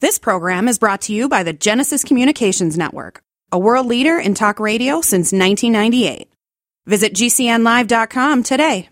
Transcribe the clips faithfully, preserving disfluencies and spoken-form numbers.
This program is brought to you by the Genesis Communications Network, a world leader in talk radio since nineteen ninety-eight. Visit G C N live dot com today.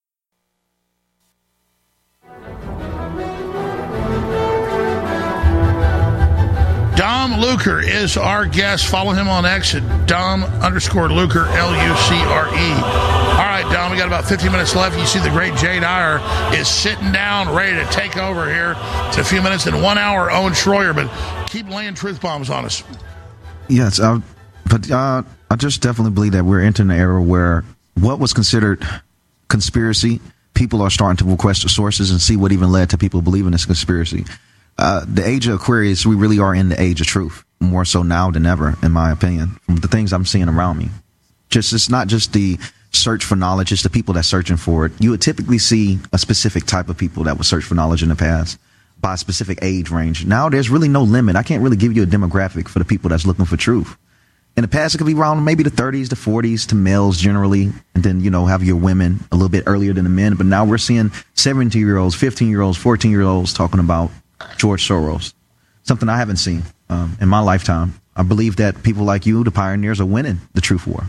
Dom Lucre is our guest. Follow him on X at Dom underscore Lucre, L U C R E. All right, Dom, we got about fifteen minutes left. You see the great Jay Dyer is sitting down, ready to take over here. It's a few minutes in one hour, Owen Schroyer, but keep laying truth bombs on us. Yes, uh, but uh, I just definitely believe that we're entering an era where what was considered conspiracy, people are starting to request the sources and see what even led to people believing this conspiracy. Uh, the age of Aquarius, we really are in the age of truth, more so now than ever, in my opinion, from the things I'm seeing around me. Just it's not just the search for knowledge, it's the people that's searching for it. You would typically see a specific type of people that would search for knowledge in the past by a specific age range. Now there's really no limit. I can't really give you a demographic for the people that's looking for truth. In the past, it could be around maybe the thirties, the forties to males generally, and then, you know, have your women a little bit earlier than the men. But now we're seeing seventeen-year-olds, fifteen-year-olds, fourteen-year-olds talking about George Soros, something I haven't seen um, in my lifetime. I believe that people like you, the pioneers, are winning the truth war.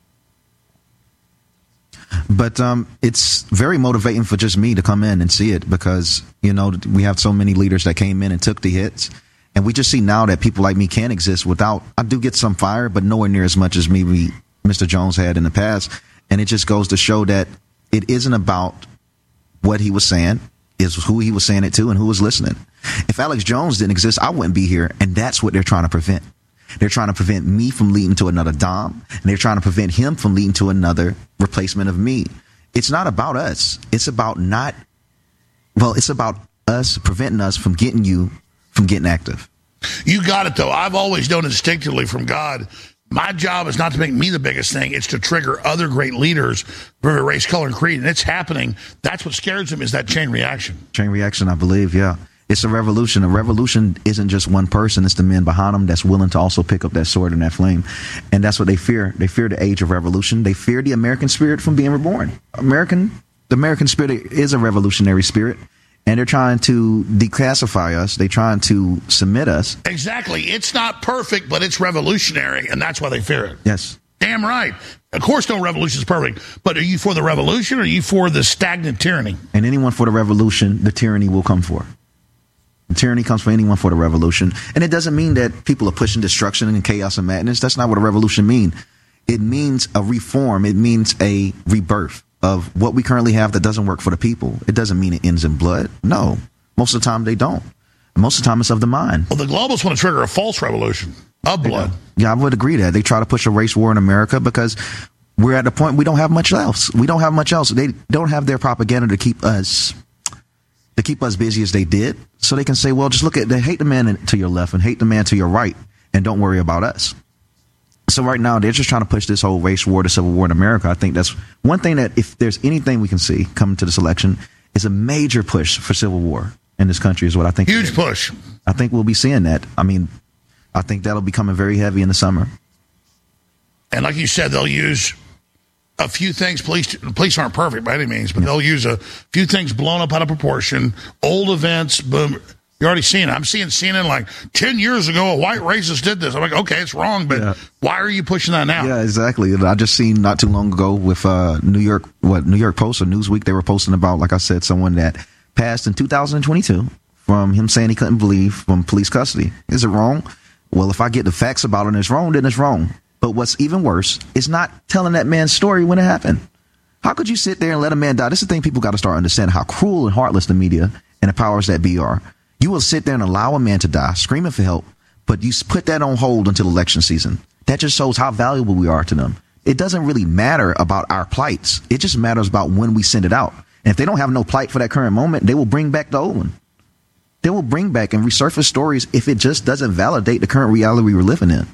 But um, it's very motivating for just me to come in and see it because, you know, we have so many leaders that came in and took the hits. And we just see now that people like me can exist without, I do get some fire, but nowhere near as much as maybe Mister Jones had in the past. And it just goes to show that it isn't about what he was saying, is who he was saying it to and who was listening. If Alex Jones didn't exist, I wouldn't be here. And that's what they're trying to prevent. They're trying to prevent me from leading to another Dom. And they're trying to prevent him from leading to another replacement of me. It's not about us. It's about not, well, it's about us preventing us from getting you from getting active. You got it, though. I've always known instinctively from God, my job is not to make me the biggest thing. It's to trigger other great leaders for race, color, and creed. And it's happening. That's what scares them, is that chain reaction. Chain reaction, I believe, yeah. It's a revolution. A revolution isn't just one person. It's the men behind them that's willing to also pick up that sword and that flame. And that's what they fear. They fear the age of revolution. They fear the American spirit from being reborn. American, the American spirit is a revolutionary spirit. And they're trying to declassify us. They're trying to submit us. Exactly. It's not perfect, but it's revolutionary, and that's why they fear it. Yes. Damn right. Of course no revolution is perfect, but are you for the revolution or are you for the stagnant tyranny? And anyone for the revolution, the tyranny will come for. The tyranny comes for anyone for the revolution. And it doesn't mean that people are pushing destruction and chaos and madness. That's not what a revolution means. It means a reform. It means a rebirth of what we currently have that doesn't work for the people. It doesn't mean it ends in blood. No, most of the time they don't. Most of the time it's of the mind. Well, the globalists want to trigger a false revolution of blood. Yeah, I would agree that they try to push a race war in America because we're at the point we don't have much else. We don't have much else. They don't have their propaganda to keep us to keep us busy as they did. So they can say, well, just look at they hate the man to your left and hate the man to your right and don't worry about us. So right now, they're just trying to push this whole race war, the civil war in America. I think that's one thing that if there's anything we can see coming to this election is a major push for civil war in this country is what I think. Huge push. I think we'll be seeing that. I mean, I think that'll be coming very heavy in the summer. And like you said, they'll use a few things. Police police aren't perfect by any means, but yeah. They'll use a few things blown up out of proportion. Old events, boom. You're already seeing it. I'm seeing C N N like ten years ago, a white racist did this. I'm like, okay, it's wrong, but yeah. Why are you pushing that now? Yeah, exactly. I just seen not too long ago with uh, New York, what New York Post or Newsweek, they were posting about, like I said, someone that passed in two thousand twenty-two from him saying he couldn't believe from police custody. Is it wrong? Well, if I get the facts about it and it's wrong, then it's wrong. But what's even worse is not telling that man's story when it happened. How could you sit there and let a man die? This is the thing people got to start understanding how cruel and heartless the media and the powers that be are. You will sit there and allow a man to die, screaming for help, but you put that on hold until election season. That just shows how valuable we are to them. It doesn't really matter about our plights. It just matters about when we send it out. And if they don't have no plight for that current moment, they will bring back the old one. They will bring back and resurface stories if it just doesn't validate the current reality we're living in.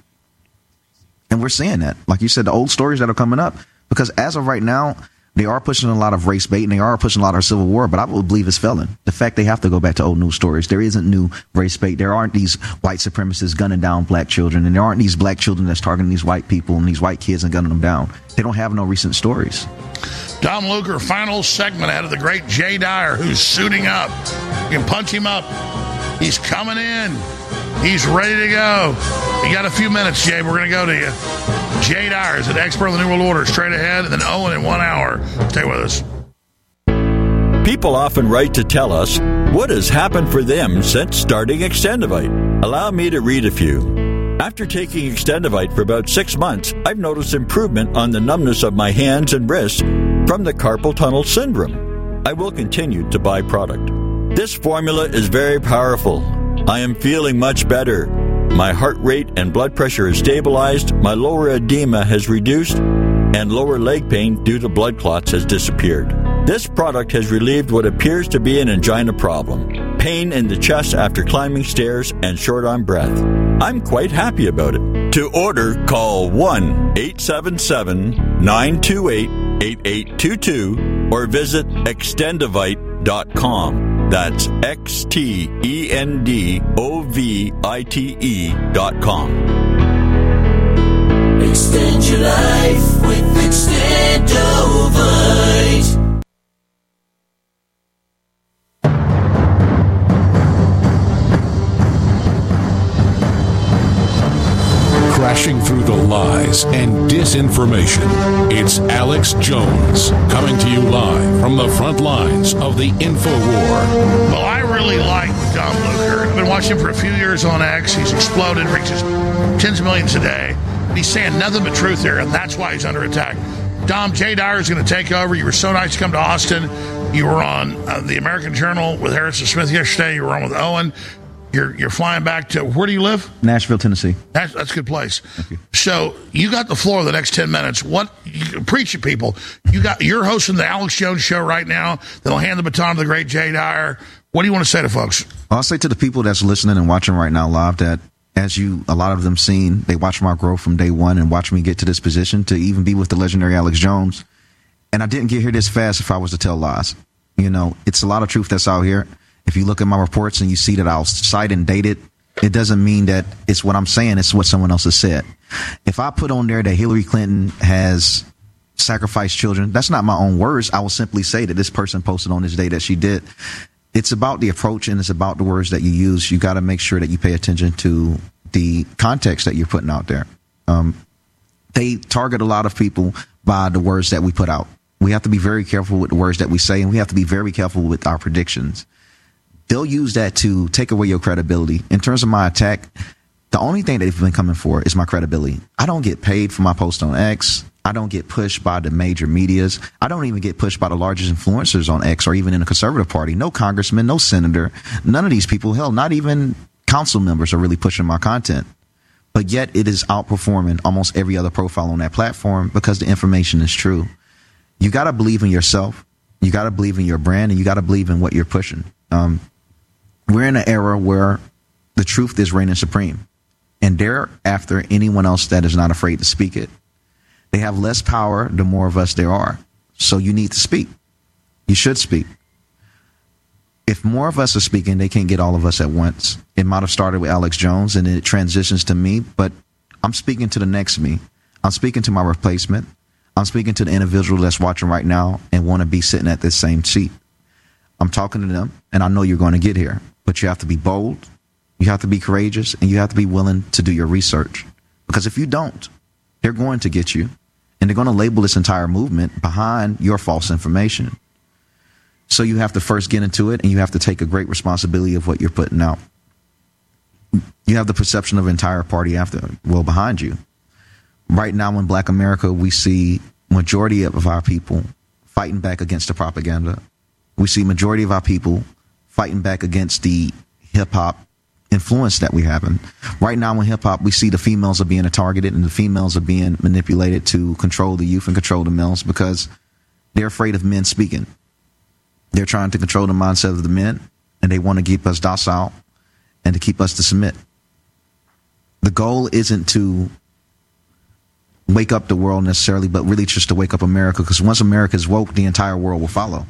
And we're seeing that. Like you said, the old stories that are coming up, because as of right now, they are pushing a lot of race bait and they are pushing a lot of civil war, but I would believe it's failing. The fact they have to go back to old news stories. There isn't new race bait. There aren't these white supremacists gunning down black children, and there aren't these black children that's targeting these white people and these white kids and gunning them down. They don't have no recent stories. Dom Lucre, final segment out of the great Jay Dyer, who's suiting up. You can punch him up. He's coming in. He's ready to go. You got a few minutes, Jay. We're going to go to you. Jay Dyer is an expert on the New World Order, straight ahead, and then Owen in one hour. Stay with us. People often write to tell us what has happened for them since starting Extendivite. Allow me to read a few. After taking Extendivite for about six months, I've noticed improvement on the numbness of my hands and wrists from the carpal tunnel syndrome. I will continue to buy product. This formula is very powerful. I am feeling much better. My heart rate and blood pressure is stabilized, my lower edema has reduced, and lower leg pain due to blood clots has disappeared. This product has relieved what appears to be an angina problem, pain in the chest after climbing stairs, and short on breath. I'm quite happy about it. To order, call one eight seven seven, nine two eight, eight eight two two or visit extendivite dot com. That's X T E N D O V I T E dot com. Extend your life with Extendovite. Crashing through the lies and disinformation, it's Alex Jones coming to you live from the front lines of the info war. Well, I really like Dom Luker. I've been watching him for a few years on X. He's exploded, reaches tens of millions a day. He's saying nothing but truth here, and that's why he's under attack. Dom, Jay Dyer is going to take over. You were so nice to come to Austin. You were on uh, the American Journal with Harrison Smith yesterday. You were on with Owen. You're you're flying back to, where do you live? Nashville, Tennessee. That's, that's a good place. Thank you. So you got the floor the next ten minutes. What, you, preach it, people. You got, you're hosting the Alex Jones show right now. That'll hand the baton to the great Jay Dyer. What do you want to say to folks? I'll say to the people that's listening and watching right now live that, as you, a lot of them seen, they watch my growth from day one and watch me get to this position to even be with the legendary Alex Jones. And I didn't get here this fast if I was to tell lies. You know, it's a lot of truth that's out here. If you look at my reports and you see that I'll cite and date it, it doesn't mean that it's what I'm saying. It's what someone else has said. If I put on there that Hillary Clinton has sacrificed children, that's not my own words. I will simply say that this person posted on this day that she did. It's about the approach and it's about the words that you use. You got to make sure that you pay attention to the context that you're putting out there. Um, they target a lot of people by the words that we put out. We have to be very careful with the words that we say, and we have to be very careful with our predictions. They'll use that to take away your credibility. In terms of my attack, the only thing they've been coming for is my credibility. I don't get paid for my post on X. I don't get pushed by the major medias. I don't even get pushed by the largest influencers on X or even in the conservative party. No congressman, no senator, none of these people, hell, not even council members are really pushing my content. But yet it is outperforming almost every other profile on that platform because the information is true. You got to believe in yourself. You got to believe in your brand, and you got to believe in what you're pushing. Um, We're in an era where the truth is reigning supreme, and they're after anyone else that is not afraid to speak it. They have less power the more of us there are. So you need to speak. You should speak. If more of us are speaking, they can't get all of us at once. It might have started with Alex Jones and it transitions to me, but I'm speaking to the next me. I'm speaking to my replacement. I'm speaking to the individual that's watching right now and want to be sitting at this same seat. I'm talking to them, and I know you're going to get here. But you have to be bold, you have to be courageous, and you have to be willing to do your research. Because if you don't, they're going to get you, and they're going to label this entire movement behind your false information. So you have to first get into it, and you have to take a great responsibility of what you're putting out. You have the perception of an entire party after, well, behind you. Right now in Black America, we see majority of our people fighting back against the propaganda. We see majority of our people fighting back against the hip-hop influence that we have. And right now in hip-hop, we see the females are being targeted and the females are being manipulated to control the youth and control the males because they're afraid of men speaking. They're trying to control the mindset of the men, and they want to keep us docile and to keep us to submit. The goal isn't to wake up the world necessarily, but really just to wake up America, because once America is woke, the entire world will follow.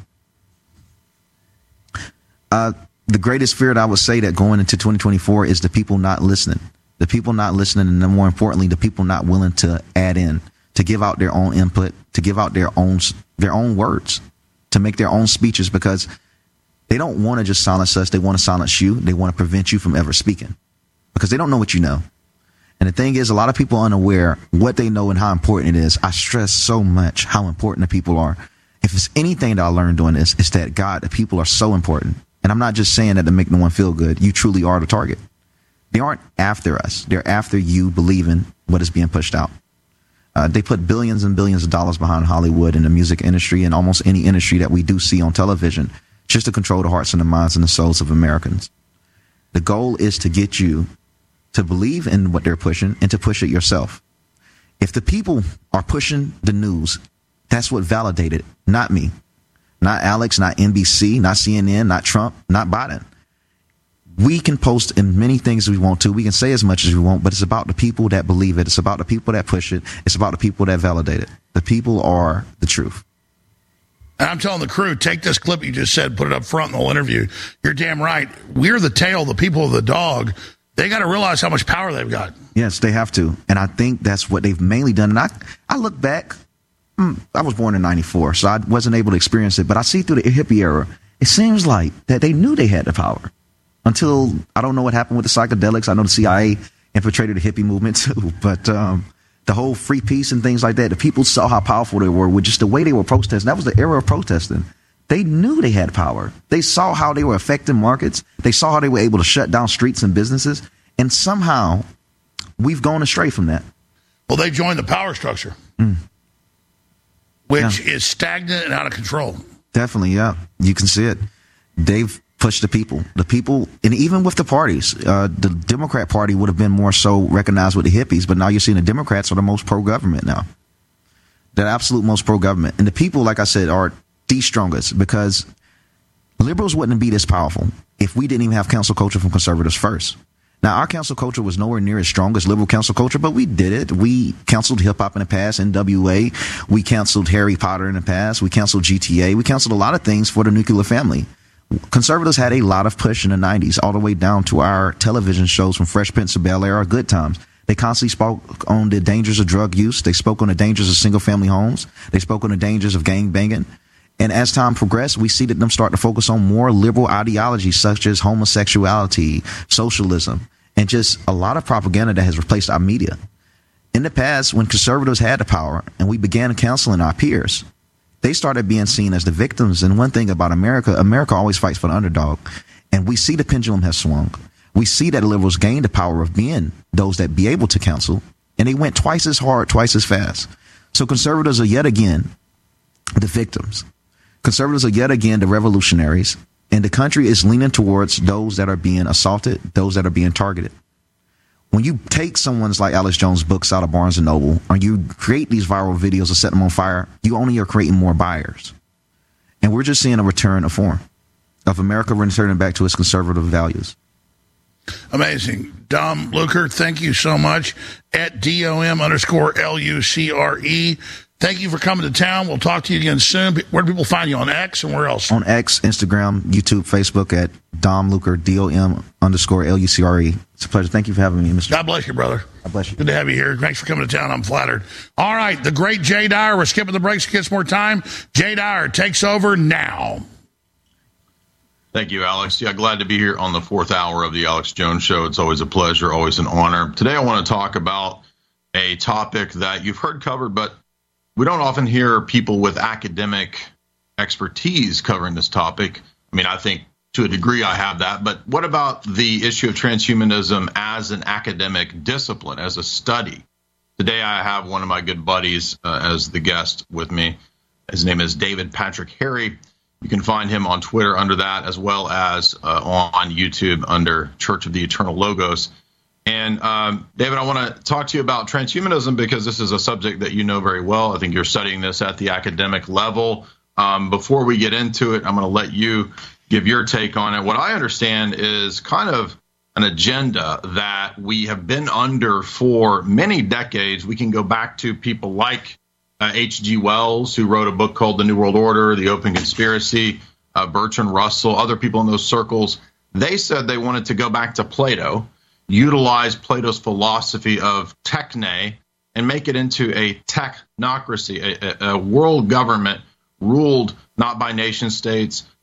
Uh, the greatest fear that I would say that going into twenty twenty-four is the people not listening. The people not listening, and then more importantly, the people not willing to add in, to give out their own input, to give out their own their own words, to make their own speeches, because They don't want to just silence us. They want to silence you. They want to prevent you from ever speaking because they don't know what you know. And the thing is, a lot of people are unaware what they know and how important it is. I stress so much how important the people are. If it's anything that I learned doing this, it's that, God, the people are so important. And I'm not just saying that to make no one feel good. You truly are the target. They aren't after us. They're after you believing what is being pushed out. Uh, they put billions and billions of dollars behind Hollywood and the music industry and almost any industry that we do see on television just to control the hearts and the minds and the souls of Americans. The goal is to get you to believe in what they're pushing and to push it yourself. If the people are pushing the news, that's what validated it, not me, not Alex, not N B C, not C N N, not Trump, not Biden. We can post in many things we want to. We can say as much as we want, but it's about the people that believe it. It's about the people that push it. It's about the people that validate it. The people are the truth. And I'm telling the crew, take this clip you just said, put it up front in the whole interview. You're damn right. We're the tail, the people of the dog. They got to realize how much power they've got. Yes, they have to. And I think that's what they've mainly done. And I, I look back, I was born in ninety-four, so I wasn't able to experience it. But I see through the hippie era, it seems like that they knew they had the power. Until, I don't know what happened with the psychedelics. I know the C I A infiltrated the hippie movement too. But um, the whole free peace and things like that, the people saw how powerful they were with just the way they were protesting. That was the era of protesting. They knew they had power. They saw how they were affecting markets. They saw how they were able to shut down streets and businesses. And somehow we've gone astray from that. Well, they joined the power structure, mm. which yeah. is stagnant and out of control. Definitely, yeah. You can see it. They've pushed the people. The people, and even with the parties, uh, the Democrat Party would have been more so recognized with the hippies, but now you're seeing the Democrats are the most pro-government now. They're absolute most pro-government. And the people, like I said, are the strongest because liberals wouldn't be this powerful if we didn't even have cancel culture from conservatives first. Now, our cancel culture was nowhere near as strong as liberal cancel culture, but we did it. We canceled hip-hop in the past, N W A. We canceled Harry Potter in the past. We canceled G T A. We canceled a lot of things for the nuclear family. Conservatives had a lot of push in the nineties, all the way down to our television shows from Fresh Prince of Bel-Air or Good Times. They constantly spoke on the dangers of drug use. They spoke on the dangers of single-family homes. They spoke on the dangers of gang banging. And as time progressed, we see that them start to focus on more liberal ideologies such as homosexuality, socialism, and just a lot of propaganda that has replaced our media. In the past, when conservatives had the power and we began counseling our peers, they started being seen as the victims. And one thing about America, America always fights for the underdog. And we see the pendulum has swung. We see that liberals gained the power of being those that be able to counsel, and they went twice as hard, twice as fast. So conservatives are yet again the victims. Conservatives are yet again the revolutionaries, and the country is leaning towards those that are being assaulted, those that are being targeted. When you take someone's like Alex Jones' books out of Barnes and Noble, or you create these viral videos and set them on fire, you only are creating more buyers. And we're just seeing a return of form of America returning back to its conservative values. Amazing. Dom Lucre, thank you so much. At D O M underscore L U C R E. Thank you for coming to town. We'll talk to you again soon. Where do people find you? On X and where else? On X, Instagram, YouTube, Facebook at Dom Lucre, D O M underscore L U C R E. It's a pleasure. Thank you for having me, Mister God bless you, brother. God bless you. Good to have you here. Thanks for coming to town. I'm flattered. All right, the great Jay Dyer. We're skipping the breaks to get some more time. Jay Dyer takes over now. Thank you, Alex. Yeah, glad to be here on the fourth hour of the Alex Jones Show. It's always a pleasure, always an honor. Today I want to talk about a topic that you've heard covered, but we don't often hear people with academic expertise covering this topic. I mean, I think to a degree I have that, but what about the issue of transhumanism as an academic discipline, as a study? Today I have one of my good buddies uh, as the guest with me. His name is David Patrick Harry. You can find him on Twitter under that, as well as uh, on YouTube under Church of the Eternal Logos. And um, David, I want to talk to you about transhumanism because this is a subject that you know very well. I think you're studying this at the academic level. Um, before we get into it, I'm going to let you give your take on it. What I understand is kind of an agenda that we have been under for many decades. We can go back to people like uh, H G Wells, who wrote a book called The New World Order, The Open Conspiracy, uh, Bertrand Russell, other people in those circles. They said they wanted to go back to Plato, utilize Plato's philosophy of techne, and make it into a technocracy, a, a, a world government ruled not by nation states,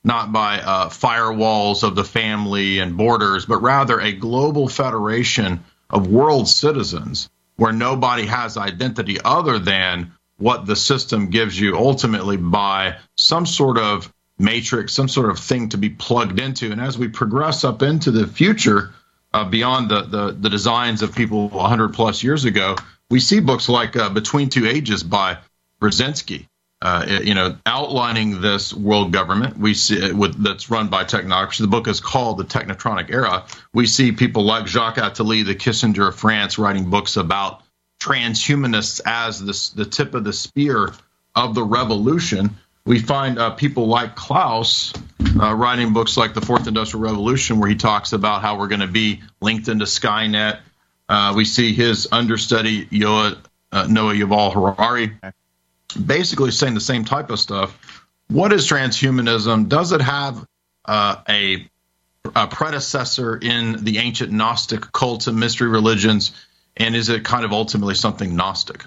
not by uh, firewalls of the family and borders, but rather a global federation of world citizens where nobody has identity other than what the system gives you ultimately by some sort of matrix, some sort of thing to be plugged into. And as we progress up into the future, uh, beyond the, the, the designs of people one hundred plus years ago, we see books like uh, Between Two Ages by Brzezinski, uh, you know, outlining this world government we see it with, that's run by technocracy. The book is called The Technotronic Era. We see people like Jacques Attali, the Kissinger of France, writing books about transhumanists as this, the tip of the spear of the revolution. We find uh, people like Klaus uh, writing books like The Fourth Industrial Revolution, where he talks about how we're going to be linked into Skynet. Uh, we see his understudy, Yoa, uh, Noah Yuval Harari, basically saying the same type of stuff. What is transhumanism? Does it have uh, a, a predecessor in the ancient Gnostic cults and mystery religions? And is it kind of ultimately something Gnostic?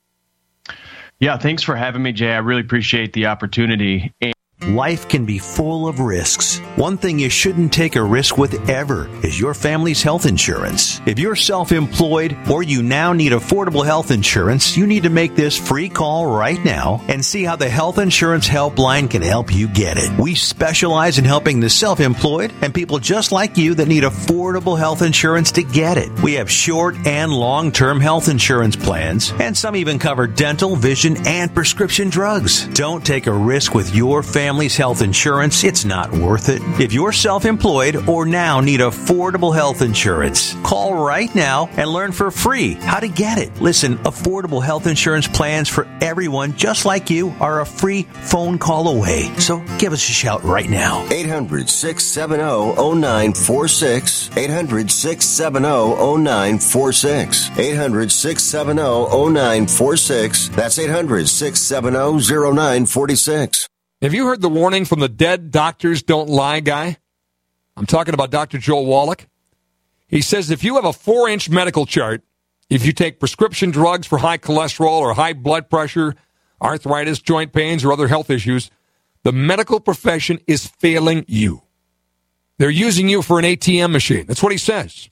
Yeah, thanks for having me, Jay. I really appreciate the opportunity. And life can be full of risks. One thing you shouldn't take a risk with ever is your family's health insurance. If you're self-employed or you now need affordable health insurance, you need to make this free call right now and see how the Health Insurance Helpline can help you get it. We specialize in helping the self-employed and people just like you that need affordable health insurance to get it. We have short and long-term health insurance plans, and some even cover dental, vision, and prescription drugs. Don't take a risk with your family Family's health insurance. It's not worth it. If you're self-employed or now need affordable health insurance, call right now and learn for free how to get it. Listen, affordable health insurance plans for everyone just like you are a free phone call away. So give us a shout right now. eight hundred, six seven zero, zero nine four six. eight hundred, six seven zero, zero nine four six. eight hundred, six seven zero, zero nine four six. That's eight hundred, six seven zero, zero nine four six. Have you heard the warning from the Dead Doctors Don't Lie guy? I'm talking about Doctor Joel Wallach. He says if you have a four-inch medical chart, if you take prescription drugs for high cholesterol or high blood pressure, arthritis, joint pains, or other health issues, the medical profession is failing you. They're using you for an A T M machine. That's what he says.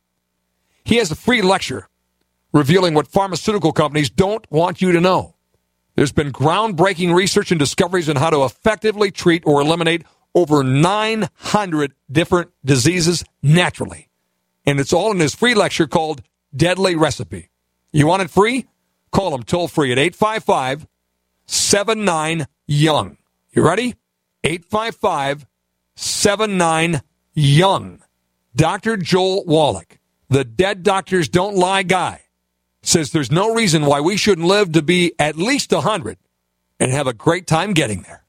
He has a free lecture revealing what pharmaceutical companies don't want you to know. There's been groundbreaking research and discoveries on how to effectively treat or eliminate over nine hundred different diseases naturally. And it's all in his free lecture called Deadly Recipe. You want it free? Call him toll free at eight five five, seven nine, young. You ready? eight five five, seven nine, young. Doctor Joel Wallach, the Dead Doctors Don't Lie guy, says there's no reason why we shouldn't live to be at least one hundred and have a great time getting there.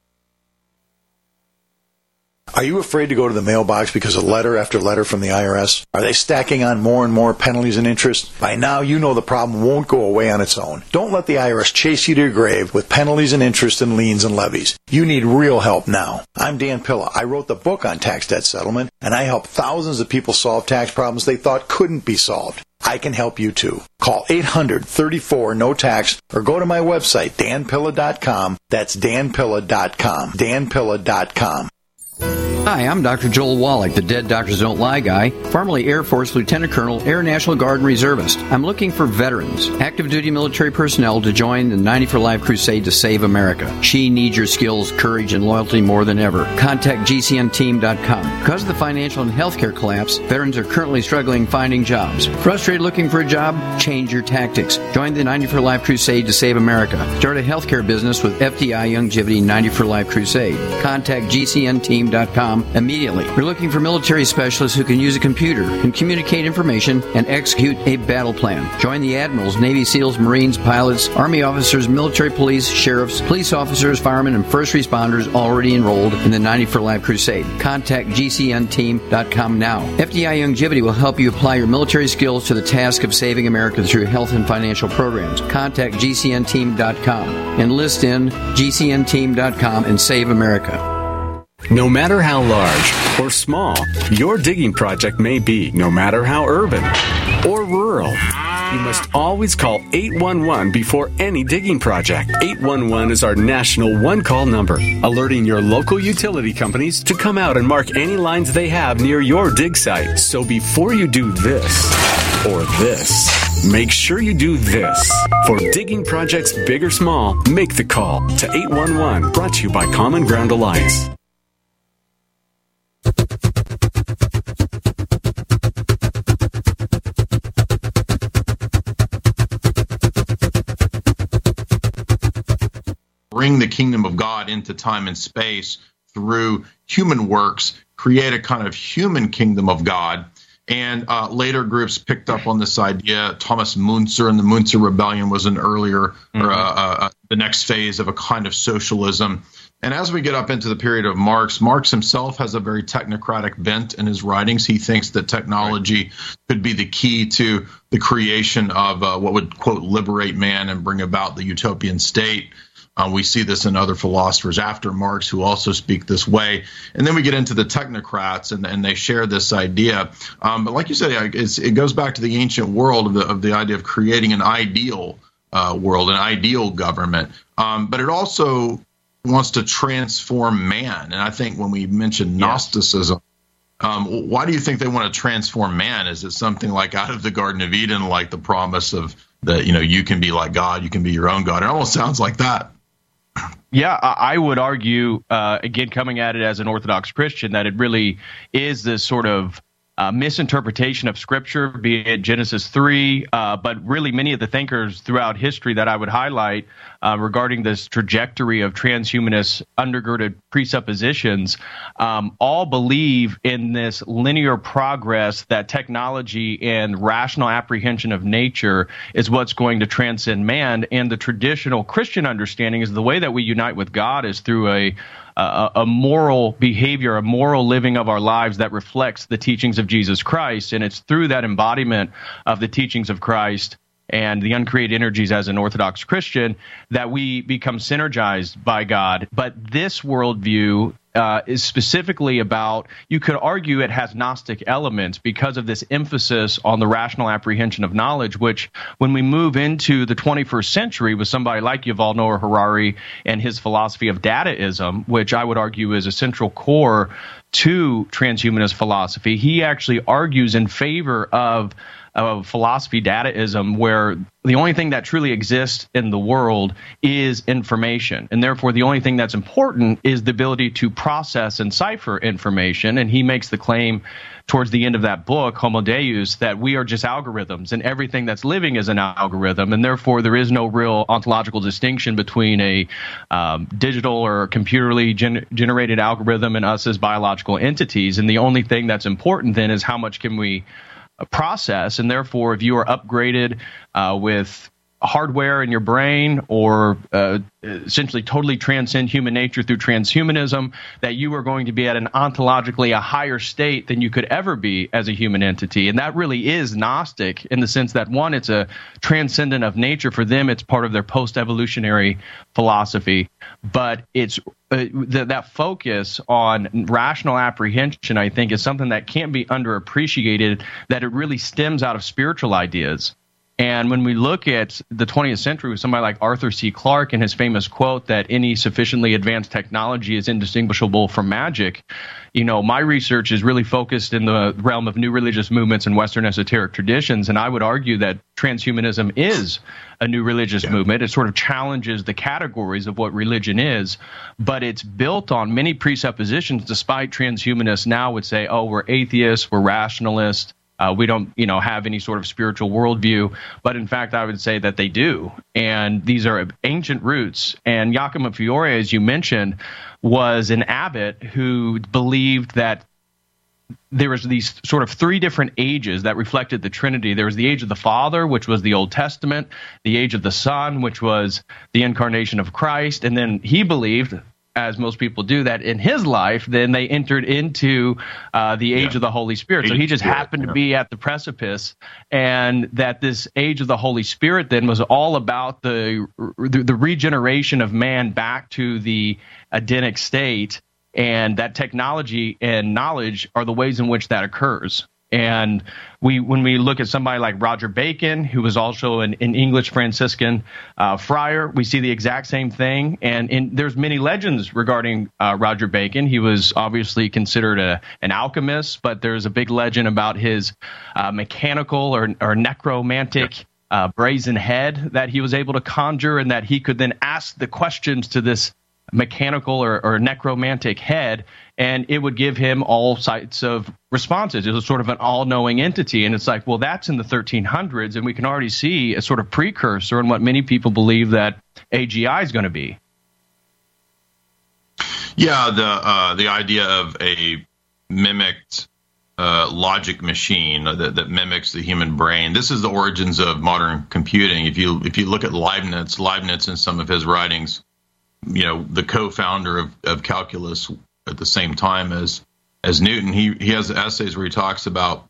Are you afraid to go to the mailbox because of letter after letter from the I R S? Are they stacking on more and more penalties and interest? By now, you know the problem won't go away on its own. Don't let the I R S chase you to your grave with penalties and interest and liens and levies. You need real help now. I'm Dan Pilla. I wrote the book on tax debt settlement, and I help thousands of people solve tax problems they thought couldn't be solved. I can help you too. Call eight hundred, thirty-four, N O T A X or go to my website, dan pilla dot com. That's dan pilla dot com. dan pilla dot com. Hi, I'm Doctor Joel Wallach, the Dead Doctors Don't Lie guy, formerly Air Force Lieutenant Colonel, Air National Guard and Reservist. I'm looking for veterans, active duty military personnel to join the ninety for Life crusade to save America. She needs your skills, courage, and loyalty more than ever. Contact G C N team dot com. Because of the financial and healthcare collapse, veterans are currently struggling finding jobs. Frustrated looking for a job? Change your tactics. Join the ninety for Life crusade to save America. Start a healthcare business with F D I Youngevity ninety for Life crusade. Contact G C N team dot com immediately. We're looking for military specialists who can use a computer, can communicate information, and execute a battle plan. Join the admirals, Navy SEALs, Marines, pilots, Army officers, military police, sheriffs, police officers, firemen, and first responders already enrolled in the ninety for Life crusade. Contact G C N team dot com now. F D I Youngevity will help you apply your military skills to the task of saving America through health and financial programs. Contact G C N team dot com. Enlist in G C N team dot com and save America. No matter how large or small your digging project may be, no matter how urban or rural, you must always call eight one one before any digging project. eight one one is our national one-call number, alerting your local utility companies to come out and mark any lines they have near your dig site. So before you do this or this, make sure you do this. For digging projects big or small, make the call to eight one one, brought to you by Common Ground Alliance. Bring the kingdom of God into time and space through human works, create a kind of human kingdom of God. And uh, later groups picked up on this idea. Thomas Müntzer and the Müntzer Rebellion was an earlier, mm-hmm. or uh, uh, the next phase of a kind of socialism. And as we get up into the period of Marx, Marx himself has a very technocratic bent in his writings. He thinks that technology right. could be the key to the creation of uh, what would, quote, liberate man and bring about the utopian state. Uh, we see this in other philosophers after Marx who also speak this way. And then we get into the technocrats, and, and they share this idea. Um, but like you said, it's, it goes back to the ancient world of the, of the idea of creating an ideal uh, world, an ideal government. Um, but it also wants to transform man. And I think when we mention Gnosticism, um, why do you think they want to transform man? Is it something like out of the Garden of Eden, like the promise of that, you know, you can be like God, you can be your own God? It almost sounds like that. Yeah, I would argue, uh, again, coming at it as an Orthodox Christian, that it really is this sort of uh, misinterpretation of Scripture, be it Genesis three, uh, but really many of the thinkers throughout history that I would highlight uh, regarding this trajectory of transhumanist undergirded presuppositions, um, all believe in this linear progress that technology and rational apprehension of nature is what's going to transcend man. And the traditional Christian understanding is the way that we unite with God is through a A, a moral behavior, a moral living of our lives that reflects the teachings of Jesus Christ. And it's through that embodiment of the teachings of Christ and the uncreated energies as an Orthodox Christian that we become synergized by God. But this worldview uh, is specifically about, you could argue it has Gnostic elements because of this emphasis on the rational apprehension of knowledge, which when we move into the twenty-first century with somebody like Yuval Noah Harari and his philosophy of dataism, which I would argue is a central core to transhumanist philosophy, he actually argues in favor of of philosophy dataism, where the only thing that truly exists in the world is information. And therefore, the only thing that's important is the ability to process and cipher information. And he makes the claim towards the end of that book, Homo Deus, that we are just algorithms and everything that's living is an algorithm. And therefore, there is no real ontological distinction between a um, digital or computerly gen- generated algorithm and us as biological entities. And the only thing that's important then is how much can we process, and therefore if you are upgraded uh, with hardware in your brain or uh, essentially totally transcend human nature through transhumanism, that you are going to be at an ontologically a higher state than you could ever be as a human entity. And that really is Gnostic in the sense that, one, it's a transcendent of nature. For them, it's part of their post-evolutionary philosophy. But it's uh, th- that focus on rational apprehension, I think, is something that can't be underappreciated, that it really stems out of spiritual ideas. And when we look at the twentieth century with somebody like Arthur C. Clarke and his famous quote that any sufficiently advanced technology is indistinguishable from magic, you know, my research is really focused in the realm of new religious movements and Western esoteric traditions. And I would argue that transhumanism is a new religious yeah. movement. It sort of challenges the categories of what religion is, but it's built on many presuppositions, despite transhumanists now would say, oh, we're atheists, we're rationalists. Uh, we don't, you know, have any sort of spiritual worldview, but in fact, I would say that they do. And these are ancient roots. And Giacomo Fiore, as you mentioned, was an abbot who believed that there was these sort of three different ages that reflected the Trinity. There was the age of the Father, which was the Old Testament, the age of the Son, which was the incarnation of Christ, and then he believed, as most people do, that in his life, then they entered into uh, the age yeah. of the Holy Spirit. Age so he just Spirit, happened yeah. to be at the precipice, and that this age of the Holy Spirit then was all about the the, the regeneration of man back to the Edenic state, and that technology and knowledge are the ways in which that occurs. And we, when we look at somebody like Roger Bacon, who was also an, an English Franciscan uh, friar, we see the exact same thing. And in, there's many legends regarding uh, Roger Bacon. He was obviously considered a, an alchemist, but there's a big legend about his uh, mechanical or, or necromantic uh, brazen head that he was able to conjure, and that he could then ask the questions to this mechanical or, or necromantic head, and it would give him all sorts of responses. It was sort of an all-knowing entity, and it's like, well, that's in the thirteen hundreds, and we can already see a sort of precursor in what many people believe that A G I is going to be. Yeah, the uh, the idea of a mimicked uh, logic machine that, that mimics the human brain. This is the origins of modern computing. If you if you look at Leibniz, Leibniz in some of his writings, you know, the co-founder of, of calculus at the same time as as Newton, he he has essays where he talks about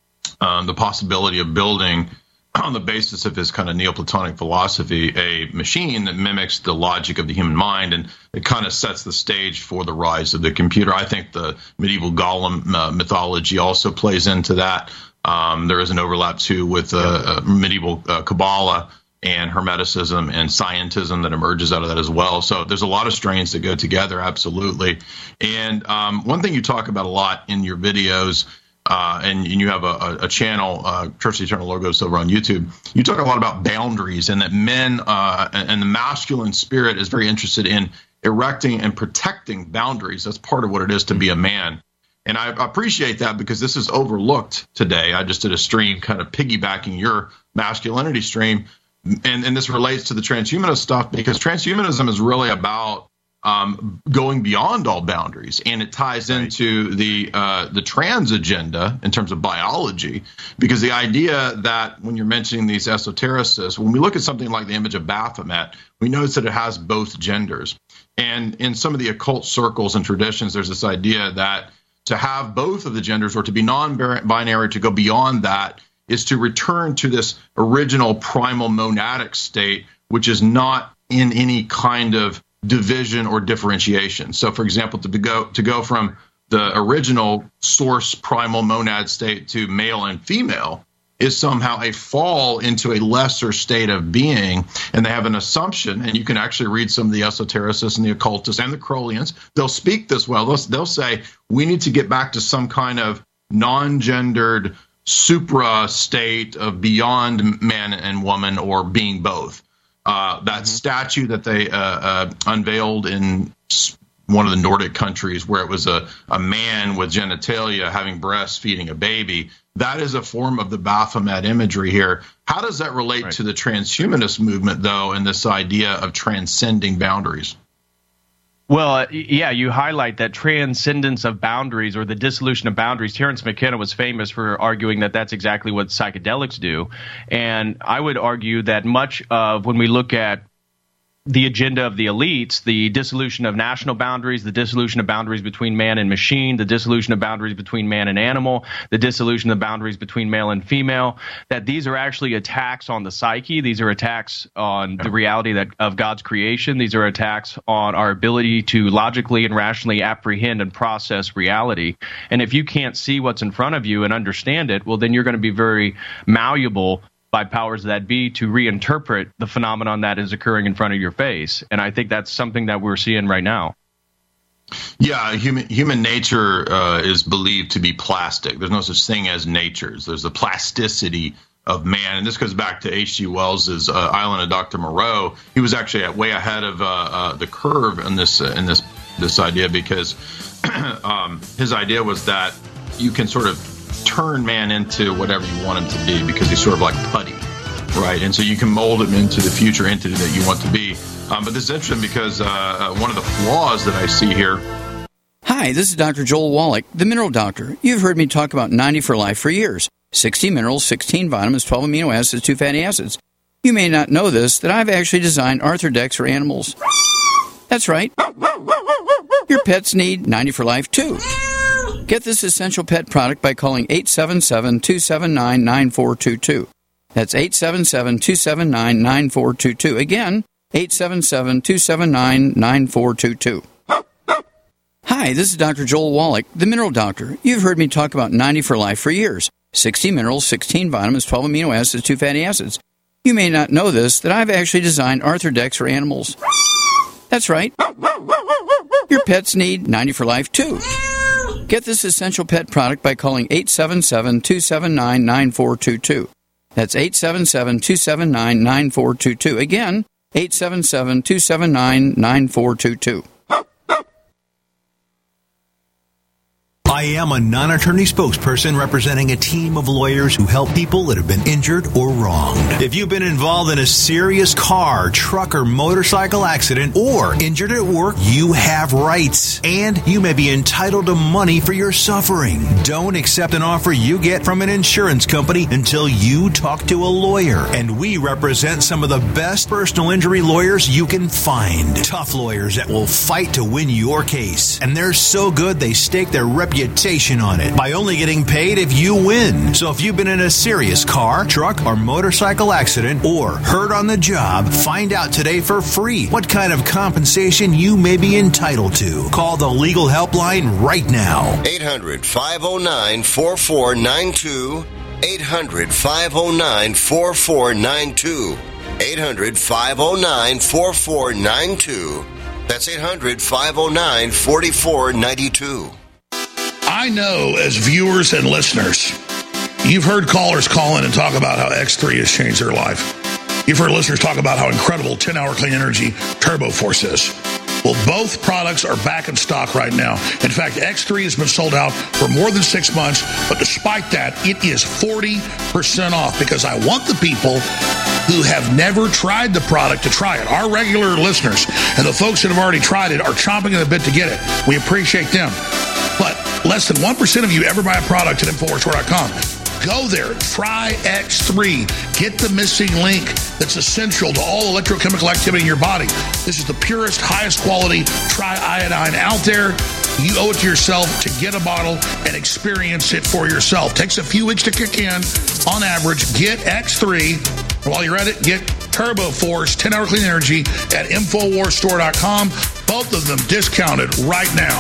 um, the possibility of building, on the basis of his kind of Neoplatonic philosophy, a machine that mimics the logic of the human mind, and it kind of sets the stage for the rise of the computer. I think the medieval Golem uh, mythology also plays into that. Um, there is an overlap too with uh, uh, medieval uh, Kabbalah and Hermeticism and scientism that emerges out of that as well. So there's a lot of strains that go together, absolutely. And um, one thing you talk about a lot in your videos, uh, and, and you have a, a channel, uh, Church of the Eternal Logos over on YouTube, you talk a lot about boundaries, and that men uh, and the masculine spirit is very interested in erecting and protecting boundaries. That's part of what it is to be a man. And I appreciate that, because this is overlooked today. I just did a stream kind of piggybacking your masculinity stream. And, and this relates to the transhumanist stuff, because transhumanism is really about um, going beyond all boundaries, and it ties right. into the uh, the trans agenda in terms of biology, because the idea that when you're mentioning these esotericists, when we look at something like the image of Baphomet, we notice that it has both genders. And in some of the occult circles and traditions, there's this idea that to have both of the genders, or to be non-binary, to go beyond that, is to return to this original primal monadic state, which is not in any kind of division or differentiation. So, for example, to go to go from the original source primal monad state to male and female is somehow a fall into a lesser state of being. And they have an assumption, and you can actually read some of the esotericists and the occultists and the Crowleyans. They'll speak this well. They'll, they'll say, we need to get back to some kind of non-gendered supra state of beyond man and woman, or being both. Uh, that mm-hmm. statue that they uh, uh, unveiled in one of the Nordic countries, where it was a, a man with genitalia having breasts feeding a baby, that is a form of the Baphomet imagery here. How does that relate right. to the transhumanist movement, though, and this idea of transcending boundaries? Well, yeah, you highlight that transcendence of boundaries, or the dissolution of boundaries. Terence McKenna was famous for arguing that that's exactly what psychedelics do. And I would argue that much of when we look at the agenda of the elites, the dissolution of national boundaries, the dissolution of boundaries between man and machine, the dissolution of boundaries between man and animal, the dissolution of boundaries between male and female, that these are actually attacks on the psyche. These are attacks on the reality that of God's creation. These are attacks on our ability to logically and rationally apprehend and process reality. And if you can't see what's in front of you and understand it, well, then you're going to be very malleable by powers that be to reinterpret the phenomenon that is occurring in front of your face. And I think that's something that we're seeing right now. Yeah, human human nature uh, is believed to be plastic. There's no such thing as natures. There's the plasticity of man. And this goes back to H G. Wells's uh, Island of Doctor Moreau. He was actually way ahead of uh, uh, the curve in this uh, in this this idea, because um, his idea was that you can sort of turn man into whatever you want him to be, because he's sort of like putty, right? And so you can mold him into the future entity that you want to be. Um, but this is interesting, because uh, one of the flaws that I see here. Hi, this is Doctor Joel Wallach, the Mineral Doctor. You've heard me talk about ninety for Life for years. sixty minerals, sixteen vitamins, twelve amino acids, two fatty acids. You may not know this, that I've actually designed Arthrodex for animals. That's right. Your pets need ninety for Life too. Get this essential pet product by calling eight seven seven, two seven nine, nine four two two. That's eight seven seven, two seven nine, nine four two two. Again, eight seven seven, two seven nine, nine four two two. Hi, this is Doctor Joel Wallach, the Mineral Doctor. You've heard me talk about ninety for Life for years. sixty minerals, sixteen vitamins, twelve amino acids, two fatty acids. You may not know this, that I've actually designed Arthrodex for animals. That's right. Your pets need ninety for Life, too. Get this essential pet product by calling eight seven seven, two seven nine, nine four two two. That's eight seven seven, two seven nine, nine four two two. Again, eight seven seven, two seven nine, nine four two two. I am a non-attorney spokesperson representing a team of lawyers who help people that have been injured or wronged. If you've been involved in a serious car, truck, or motorcycle accident or injured at work, you have rights, and you may be entitled to money for your suffering. Don't accept an offer you get from an insurance company until you talk to a lawyer, and we represent some of the best personal injury lawyers you can find. Tough lawyers that will fight to win your case, and they're so good they stake their reputation on it by only getting paid if you win. So if you've been in a serious car, truck, or motorcycle accident or hurt on the job, find out today for free what kind of compensation you may be entitled to. Call the legal helpline right now. eight hundred, five oh nine, four four nine two. eight hundred, five oh nine, four four nine two. eight hundred, five oh nine, four four nine two. That's eight hundred, five oh nine, four four nine two. I know as viewers and listeners, you've heard callers call in and talk about how X three has changed their life. You've heard listeners talk about how incredible ten-hour clean energy Turbo Force is. Well, both products are back in stock right now. In fact, X three has been sold out for more than six months, but despite that, it is forty percent off because I want the people who have never tried the product to try it. Our regular listeners and the folks that have already tried it are chomping at the bit to get it. We appreciate them. But less than one percent of you ever buy a product at Infowars Store dot com. Go there, try X three. Get the missing link that's essential to all electrochemical activity in your body. This is the purest, highest quality triiodine out there. You owe it to yourself to get a bottle and experience it for yourself. Takes a few weeks to kick in. On average, get X three. While you're at it, get Turbo Force ten-hour clean energy at Infowars Store dot com. Both of them discounted right now.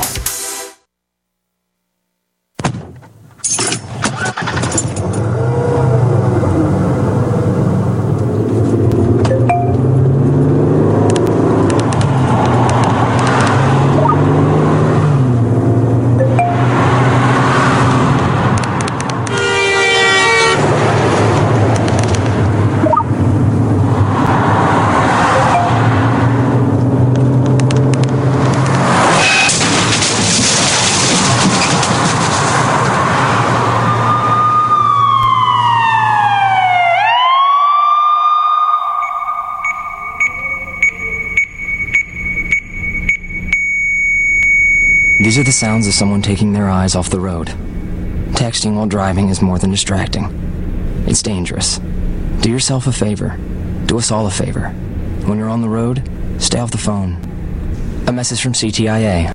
These are the sounds of someone taking their eyes off the road. Texting while driving is more than distracting. It's dangerous. Do yourself a favor. Do us all a favor. When you're on the road, stay off the phone. A message from C T I A.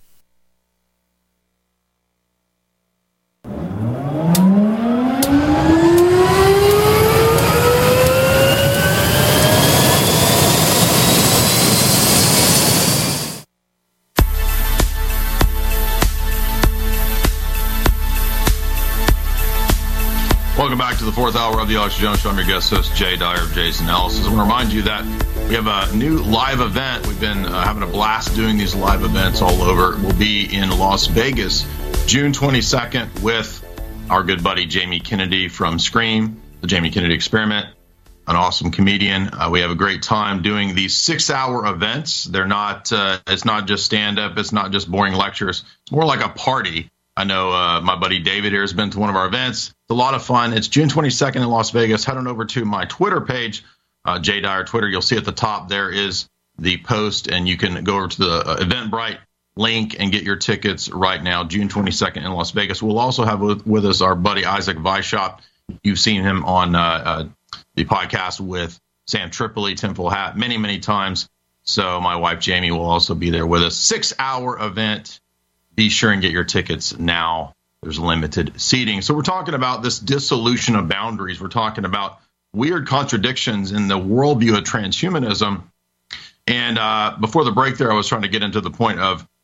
Welcome back to the fourth hour of the Alex Jones Show. I'm your guest host, Jay Dyer of Jay's Analysis. I want to remind you that we have a new live event. We've been uh, having a blast doing these live events all over. We'll be in Las Vegas, June twenty-second, with our good buddy Jamie Kennedy from Scream, the Jamie Kennedy Experiment, an awesome comedian. Uh, we have a great time doing these six-hour events. They're not. Uh, it's not just stand-up. It's not just boring lectures. It's more like a party. I know uh, my buddy David here has been to one of our events. It's a lot of fun. It's June twenty-second in Las Vegas. Head on over to my Twitter page, uh, Jay Dyer Twitter. You'll see at the top there is the post, and you can go over to the uh, Eventbrite link and get your tickets right now. June twenty-second in Las Vegas. We'll also have with, with us our buddy Isaac Weishaupt. You've seen him on uh, uh, the podcast with Sam Tripoli, Tinfoil Hat, many, many times. So my wife Jamie will also be there with us. Six-hour event. Be sure and get your tickets now. There's limited seating. So we're talking about this dissolution of boundaries. We're talking about weird contradictions in the worldview of transhumanism. And uh, before the break there, I was trying to get into the point of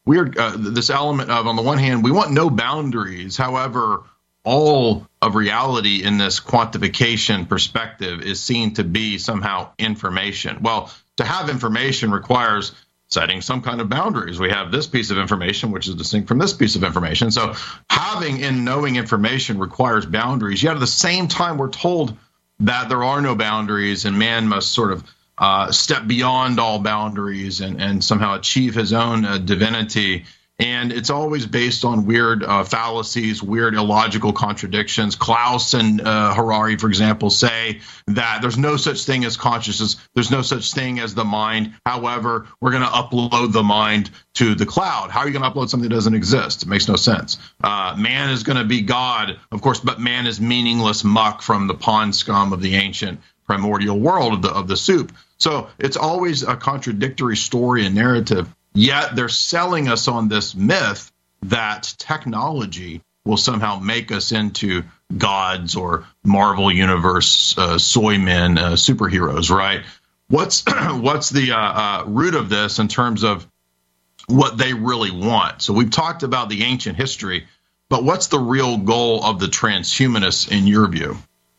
weird, uh, this element of, on the one hand, we want no boundaries. However, all of reality in this quantification perspective is seen to be somehow information. Well, to have information requires setting some kind of boundaries. We have this piece of information, which is distinct from this piece of information. So having and knowing information requires boundaries. Yet at the same time, we're told that there are no boundaries and man must sort of uh, step beyond all boundaries and, and somehow achieve his own uh, divinity. And it's always based on weird uh, fallacies, weird illogical contradictions. Klaus and uh, Harari, for example, say that there's no such thing as consciousness. There's no such thing as the mind. However, we're going to upload the mind to the cloud. How are you going to upload something that doesn't exist? It makes no sense. Uh, man is going to be God, of course, but man is meaningless muck from the pond scum of the ancient primordial world of the, of the soup. So it's always a contradictory story and narrative. Yet they're selling us on this myth that technology will somehow make us into gods or Marvel Universe uh, soy men, uh, superheroes, right? What's what's the uh, uh, root of this in terms of what they really want? So we've talked about the ancient history, but what's the real goal of the transhumanists in your view?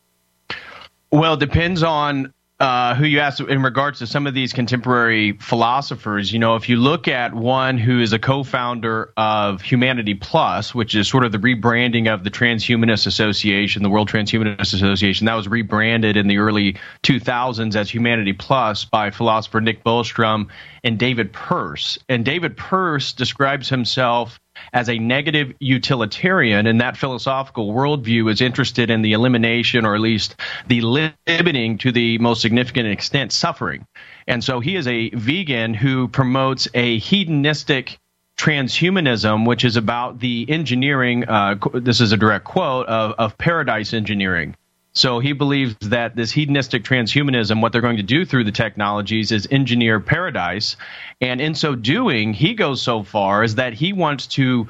Well, it depends on Uh, who you asked in regards to some of these contemporary philosophers. You know, if you look at one who is a co-founder of Humanity Plus, which is sort of the rebranding of the Transhumanist Association, the World Transhumanist Association, that was rebranded in the early two thousands as Humanity Plus by philosopher Nick Bostrom and David Pearce. And David Pearce describes himself as a negative utilitarian, and that philosophical worldview is interested in the elimination or at least the limiting to the most significant extent suffering. And so he is a vegan who promotes a hedonistic transhumanism, which is about the engineering, uh, this is a direct quote, of, of paradise engineering. So he believes that this hedonistic transhumanism, what they're going to do through the technologies is engineer paradise. And in so doing, he goes so far as that he wants to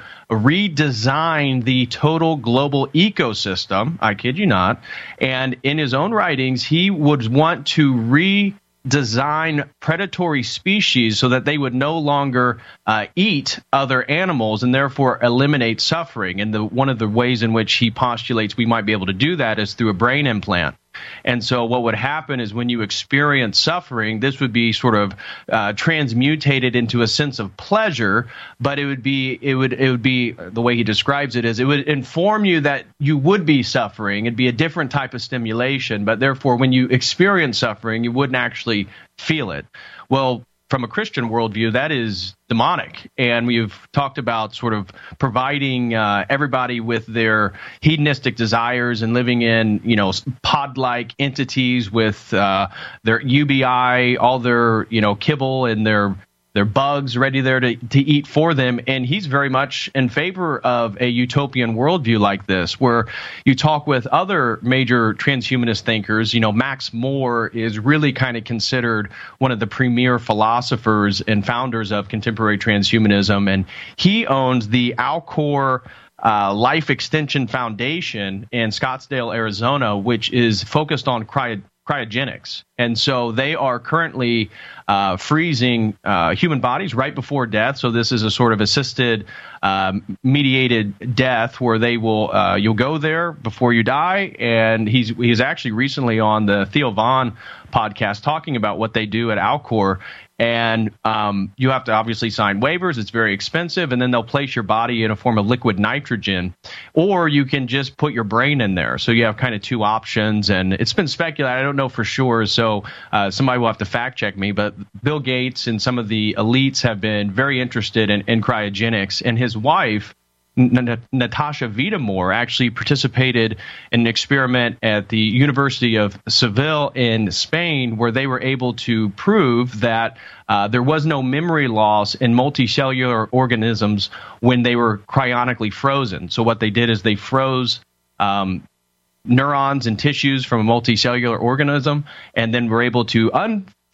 redesign the total global ecosystem. I kid you not. And in his own writings, he would want to re design predatory species so that they would no longer uh, eat other animals and therefore eliminate suffering. And the, one of the ways in which he postulates we might be able to do that is through a brain implant. And so what would happen is when you experience suffering, this would be sort of uh, transmutated into a sense of pleasure, but it would be it would it would be the way he describes it is it would inform you that you would be suffering. It'd be a different type of stimulation, but therefore when you experience suffering, you wouldn't actually feel it. Well, from a Christian worldview, that is demonic. And we've talked about sort of providing uh, everybody with their hedonistic desires and living in, you know, pod-like entities with uh, their U B I, all their, you know, kibble and their their bugs ready there to, to eat for them. And he's very much in favor of a utopian worldview like this, where you talk with other major transhumanist thinkers. You know, Max Moore is really kind of considered one of the premier philosophers and founders of contemporary transhumanism. And he owns the Alcor uh, Life Extension Foundation in Scottsdale, Arizona, which is focused on cryo cryogenics. And so they are currently uh, freezing uh, human bodies right before death. So this is a sort of assisted um, mediated death where they will uh, you'll go there before you die. And he's he's actually recently on the Theo Vaughn podcast talking about what they do at Alcor. And um, you have to obviously sign waivers. It's very expensive. And then they'll place your body in a form of liquid nitrogen, or you can just put your brain in there. So you have kind of two options. And it's been speculated. I don't know for sure. So uh, somebody will have to fact check me. But Bill Gates and some of the elites have been very interested in, in cryogenics. And his wife, N- Natasha Vita-More, actually participated in an experiment at the University of Seville in Spain where they were able to prove that uh, there was no memory loss in multicellular organisms when they were cryonically frozen. So what they did is they froze um, neurons and tissues from a multicellular organism and then were able to un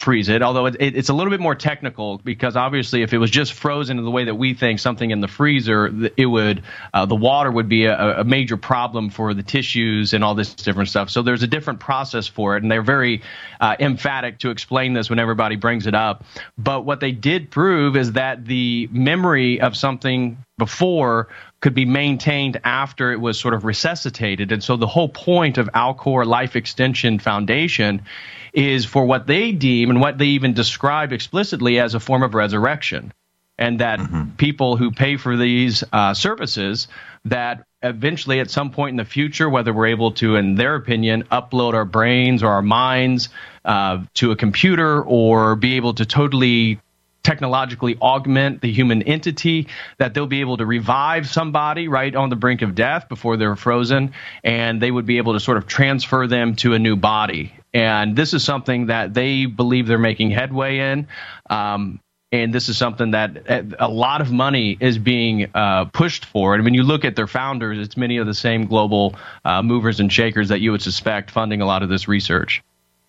freeze it, although it, it, it's a little bit more technical, because obviously if it was just frozen in the way that we think, something in the freezer, it would uh, the water would be a, a major problem for the tissues and all this different stuff. So there's a different process for it, and they're very uh, emphatic to explain this when everybody brings it up. But what they did prove is that the memory of something before could be maintained after it was sort of resuscitated. And so the whole point of Alcor Life Extension Foundation is for what they deem and what they even describe explicitly as a form of resurrection. And that mm-hmm. people who pay for these uh, services, that eventually at some point in the future, whether we're able to, in their opinion, upload our brains or our minds uh, to a computer, or be able to totally technologically augment the human entity, that they'll be able to revive somebody right on the brink of death before they're frozen, and they would be able to sort of transfer them to a new body. And this is something that they believe they're making headway in. Um, and this is something that a lot of money is being uh, pushed for. And when you look at their founders, it's many of the same global uh, movers and shakers that you would suspect funding a lot of this research.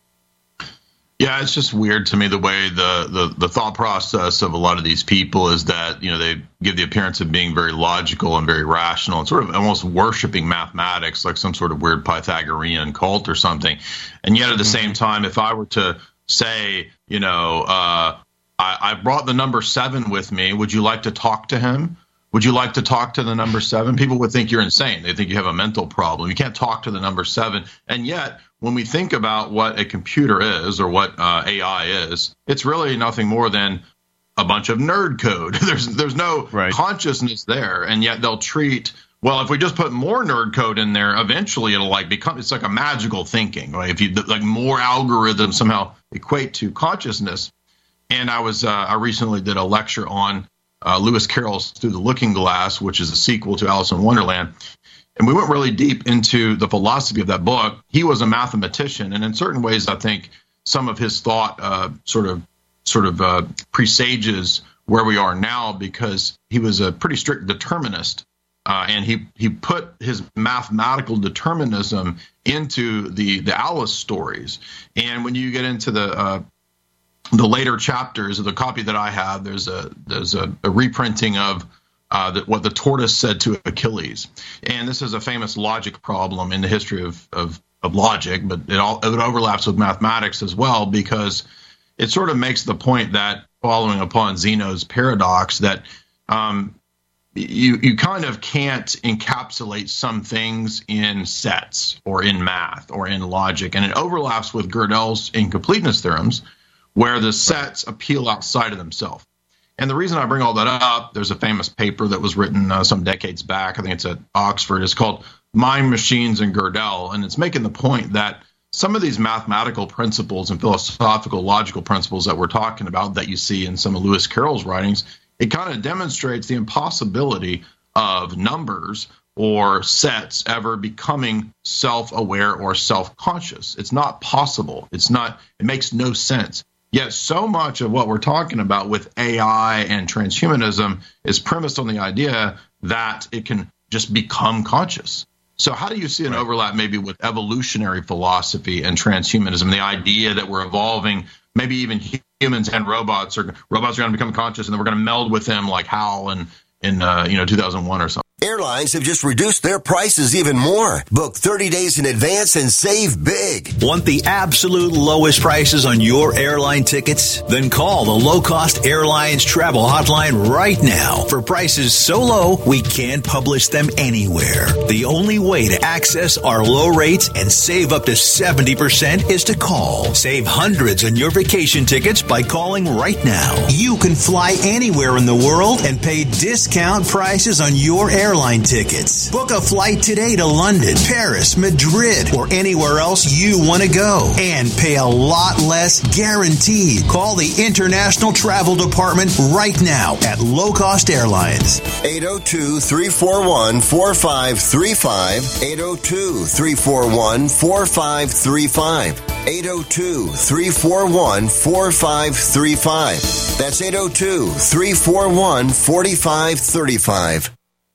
Yeah, it's just weird to me the way the, the, the thought process of a lot of these people is that, you know, they give the appearance of being very logical and very rational and sort of almost worshiping mathematics like some sort of weird Pythagorean cult or something. And yet at the mm-hmm. same time, if I were to say, you know, uh, I, I brought the number seven with me, would you like to talk to him? Would you like to talk to the number seven? People would think you're insane. They think you have a mental problem. You can't talk to the number seven. And yet, when we think about what a computer is, or what uh, A I is, it's really nothing more than a bunch of nerd code. There's there's no right. consciousness there, and yet they'll treat, well, if we just put more nerd code in there, eventually it'll like become, it's like a magical thinking, right? If you like more algorithms somehow equate to consciousness. And I was uh, I recently did a lecture on uh, Lewis Carroll's Through the Looking Glass, which is a sequel to Alice in Wonderland. And we went really deep into the philosophy of that book. He was a mathematician, and in certain ways, I think some of his thought uh, sort of sort of uh, presages where we are now, because he was a pretty strict determinist, uh, and he he put his mathematical determinism into the the Alice stories. And when you get into the uh, the later chapters of the copy that I have, there's a there's a, a reprinting of Uh, that what the tortoise said to Achilles. And this is a famous logic problem in the history of, of, of logic, but it all it overlaps with mathematics as well, because it sort of makes the point that, following upon Zeno's paradox, that um, you, you kind of can't encapsulate some things in sets or in math or in logic. And it overlaps with Gödel's incompleteness theorems, where the sets appeal outside of themselves. And the reason I bring all that up, there's a famous paper that was written uh, some decades back, I think it's at Oxford, it's called Mind, Machines, and Gödel, and it's making the point that some of these mathematical principles and philosophical, logical principles that we're talking about that you see in some of Lewis Carroll's writings, it kind of demonstrates the impossibility of numbers or sets ever becoming self-aware or self-conscious. It's not possible. It's not, it makes no sense. Yet so much of what we're talking about with A I and transhumanism is premised on the idea that it can just become conscious. So how do you see an overlap maybe with evolutionary philosophy and transhumanism, the idea that we're evolving, maybe even humans and robots, or robots are going to become conscious and then we're going to meld with them like HAL in, in uh, you know, two thousand one or something? Airlines have just reduced their prices even more. Book thirty days in advance and save big. Want the absolute lowest prices on your airline tickets? Then call the Low Cost Airlines Travel Hotline right now for prices so low we can't publish them anywhere. The only way to access our low rates and save up to seventy percent is to call. Save hundreds on your vacation tickets by calling right now. You can fly anywhere in the world and pay discount prices on your airline Airline tickets. Book a flight today to London, Paris, Madrid, or anywhere else you want to go, and pay a lot less guaranteed. Call the International Travel Department right now at Low Cost Airlines. eight oh two, three four one, four five three five. eight oh two, three four one, four five three five. eight oh two, three four one, four five three five. That's eight oh two, three four one, four five three five.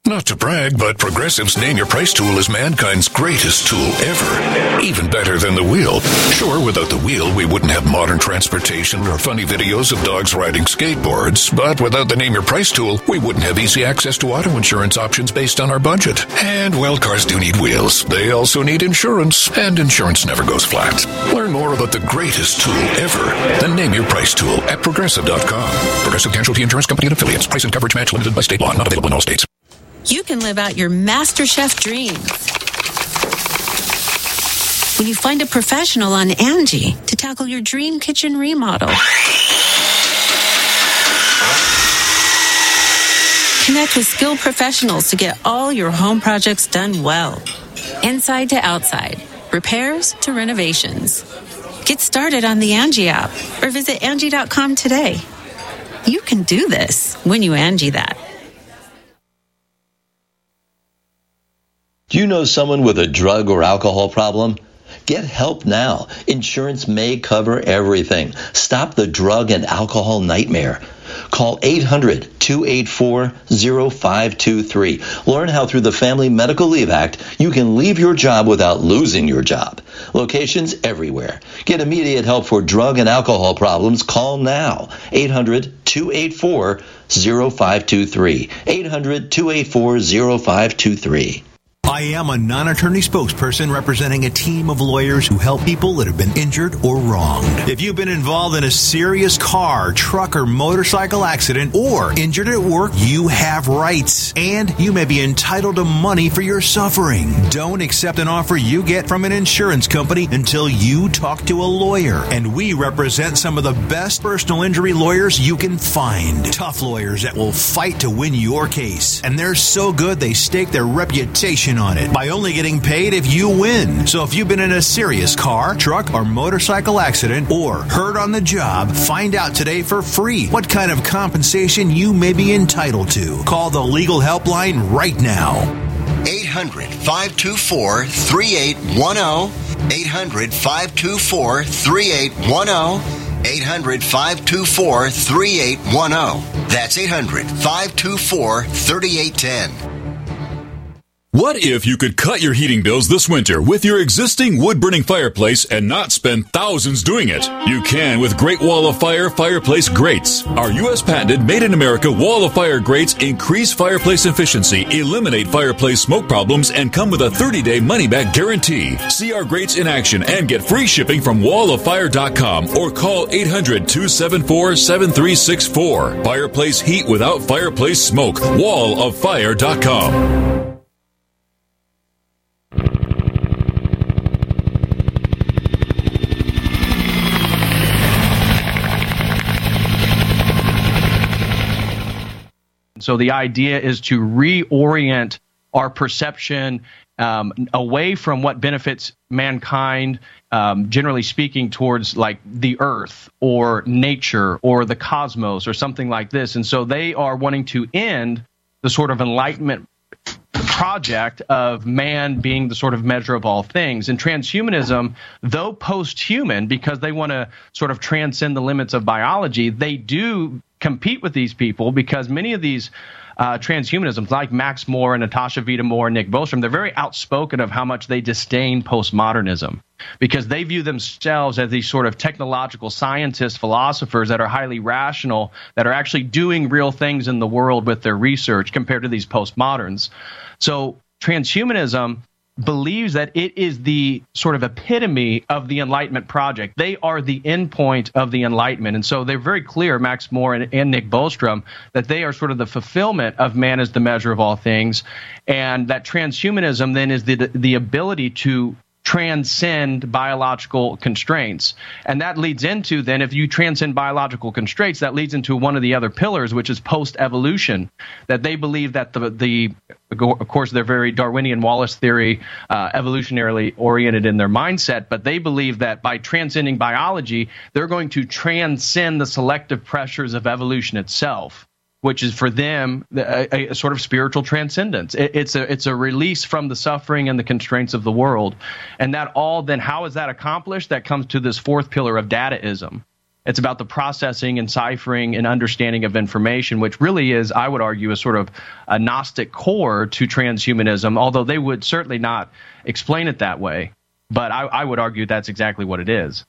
Not to brag, but Progressive's Name Your Price tool is mankind's greatest tool ever. Even better than the wheel. Sure, without the wheel, we wouldn't have modern transportation or funny videos of dogs riding skateboards. But without the Name Your Price tool, we wouldn't have easy access to auto insurance options based on our budget. And, well, cars do need wheels. They also need insurance, and insurance never goes flat. Learn more about the greatest tool ever, the Name Your Price tool at Progressive dot com. Progressive Casualty Insurance Company and Affiliates. Price and coverage match limited by state law. Not available in all states. You can live out your MasterChef dreams when you find a professional on Angie to tackle your dream kitchen remodel. Connect with skilled professionals to get all your home projects done well. Inside to outside, repairs to renovations. Get started on the Angie app or visit Angie dot com today. You can do this when you Angie that. Do you know someone with a drug or alcohol problem? Get help now. Insurance may cover everything. Stop the drug and alcohol nightmare. Call eight hundred, two eight four, zero five two three. Learn how through the Family Medical Leave Act you can leave your job without losing your job. Locations everywhere. Get immediate help for drug and alcohol problems. Call now. eight hundred, two eight four, zero five two three. eight hundred, two eight four, zero five two three. I am a non-attorney spokesperson representing a team of lawyers who help people that have been injured or wronged. If you've been involved in a serious car, truck, or motorcycle accident or injured at work, you have rights, and you may be entitled to money for your suffering. Don't accept an offer you get from an insurance company until you talk to a lawyer, and we represent some of the best personal injury lawyers you can find. Tough lawyers that will fight to win your case, and they're so good they stake their reputation on it by only getting paid if you win. So if you've been in a serious car, truck, or motorcycle accident or hurt on the job, find out today for free what kind of compensation you may be entitled to. Call the legal helpline right now. eight hundred, five two four, three eight one zero. eight hundred, five two four, three eight one zero. eight hundred, five two four, three eight one zero. That's eight hundred, five two four, three eight one zero. What if you could cut your heating bills this winter with your existing wood-burning fireplace and not spend thousands doing it? You can with Great Wall of Fire fireplace grates. Our U S patented made-in-America Wall of Fire grates increase fireplace efficiency, eliminate fireplace smoke problems, and come with a thirty-day money-back guarantee. See our grates in action and get free shipping from wall of fire dot com or call eight hundred, two seven four, seven three six four. Fireplace heat without fireplace smoke. wall of fire dot com. So the idea is to reorient our perception um, away from what benefits mankind, um, generally speaking, towards like the earth or nature or the cosmos or something like this. And so they are wanting to end the sort of Enlightenment project of man being the sort of measure of all things. And transhumanism, though post-human, because they want to sort of transcend the limits of biology, they do compete with these people because many of these uh, transhumanisms, like Max Moore and Natasha Vita-More and Nick Bostrom, they're very outspoken of how much they disdain postmodernism because they view themselves as these sort of technological scientists, philosophers that are highly rational, that are actually doing real things in the world with their research compared to these postmoderns. So transhumanism believes that it is the sort of epitome of the Enlightenment project. They are the endpoint of the Enlightenment. And so they're very clear, Max Moore and, and Nick Bostrom, that they are sort of the fulfillment of man as the measure of all things. And that transhumanism then is the the ability to transcend biological constraints. And that leads into, then, if you transcend biological constraints, that leads into one of the other pillars, which is post-evolution, that they believe that the, the of course, they're very Darwinian Wallace theory, uh, evolutionarily oriented in their mindset, but they believe that by transcending biology, they're going to transcend the selective pressures of evolution itself, which is for them a, a sort of spiritual transcendence. It, it's a it's a release from the suffering and the constraints of the world. And that all then, how is that accomplished? That comes to this fourth pillar of dadaism. It's about the processing and ciphering and understanding of information, which really is, I would argue, a sort of a Gnostic core to transhumanism, although they would certainly not explain it that way. But I, I would argue that's exactly what it is.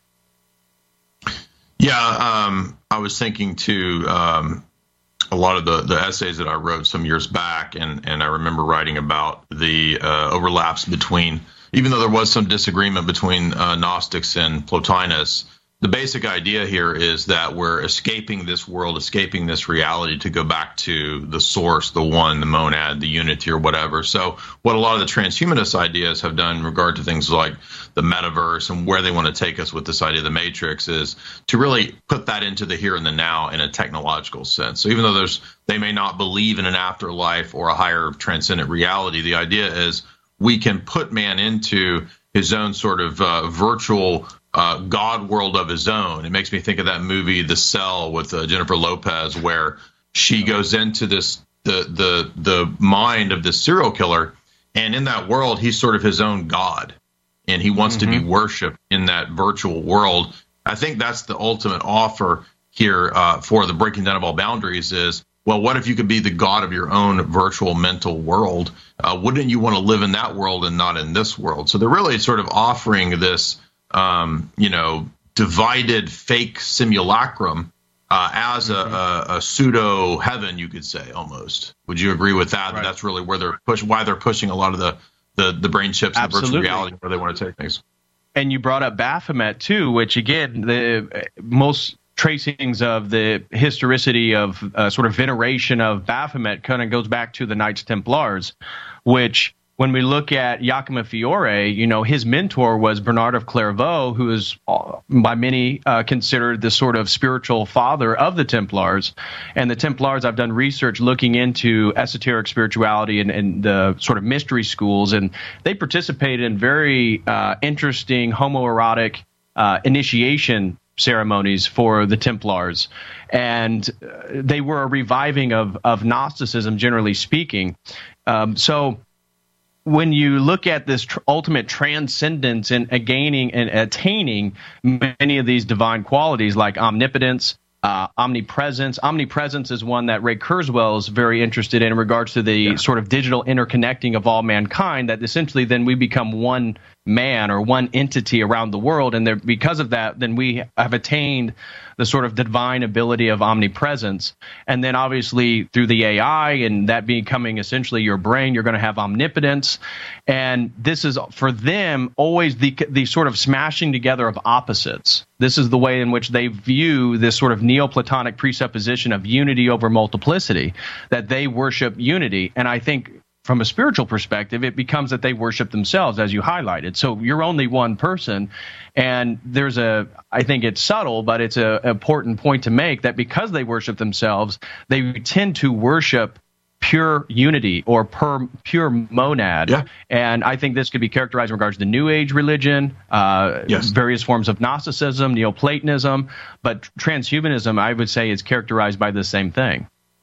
Yeah, um, I was thinking too, um, a lot of the, the essays that I wrote some years back, and, and I remember writing about the uh, overlaps between, even though there was some disagreement between uh, Gnostics and Plotinus, the basic idea here is that we're escaping this world, escaping this reality to go back to the source, the one, the monad, the unity, or whatever. So what a lot of the transhumanist ideas have done in regard to things like the metaverse and where they want to take us with this idea of the matrix is to really put that into the here and the now in a technological sense. So even though there's they may not believe in an afterlife or a higher transcendent reality, the idea is we can put man into his own sort of uh, virtual Uh, God world of his own. It makes me think of that movie, The Cell, with uh, Jennifer Lopez, where she goes into this the the the mind of this serial killer, and in that world, he's sort of his own God, and he wants mm-hmm. to be worshipped in that virtual world. I think that's the ultimate offer here uh, for the breaking down of all boundaries is, well, what if you could be the God of your own virtual mental world? Uh, wouldn't you want to live in that world and not in this world? So they're really sort of offering this Um, you know, divided fake simulacrum uh, as mm-hmm. a, a, a pseudo heaven, you could say, almost. Would you agree with that? Right. That that's really where they're push why they're pushing a lot of the the, the brain chips and the virtual reality where they want to take things. And you brought up Baphomet too, which again, the most tracings of the historicity of uh, sort of veneration of Baphomet kind of goes back to the Knights Templars, which. When we look at Giacomo Fiore, you know, his mentor was Bernard of Clairvaux, who is uh, by many uh, considered the sort of spiritual father of the Templars. And the Templars, I've done research looking into esoteric spirituality and, and the sort of mystery schools, and they participated in very uh, interesting homoerotic uh, initiation ceremonies for the Templars. And uh, they were a reviving of, of Gnosticism, generally speaking. Um, so... When you look at this tr- ultimate transcendence and uh, gaining and attaining many of these divine qualities like omnipotence, uh, omnipresence. Omnipresence is one that Ray Kurzweil is very interested in in regards to the yeah. sort of digital interconnecting of all mankind, that essentially then we become one man or one entity around the world. And there, because of that, then we have attained the sort of divine ability of omnipresence. And then obviously through the A I and that becoming essentially your brain, you're going to have omnipotence. And this is for them always the the sort of smashing together of opposites. This is the way in which they view this sort of Neoplatonic presupposition of unity over multiplicity, that they worship unity. And I think from a spiritual perspective, it becomes that they worship themselves, as you highlighted. So you're only one person. And there's a, I think it's subtle, but it's an important point to make, that because they worship themselves, they tend to worship pure unity or per, pure monad. Yeah. And I think this could be characterized in regards to New Age religion, uh, yes. various forms of Gnosticism, Neoplatonism, but transhumanism, I would say, is characterized by the same thing.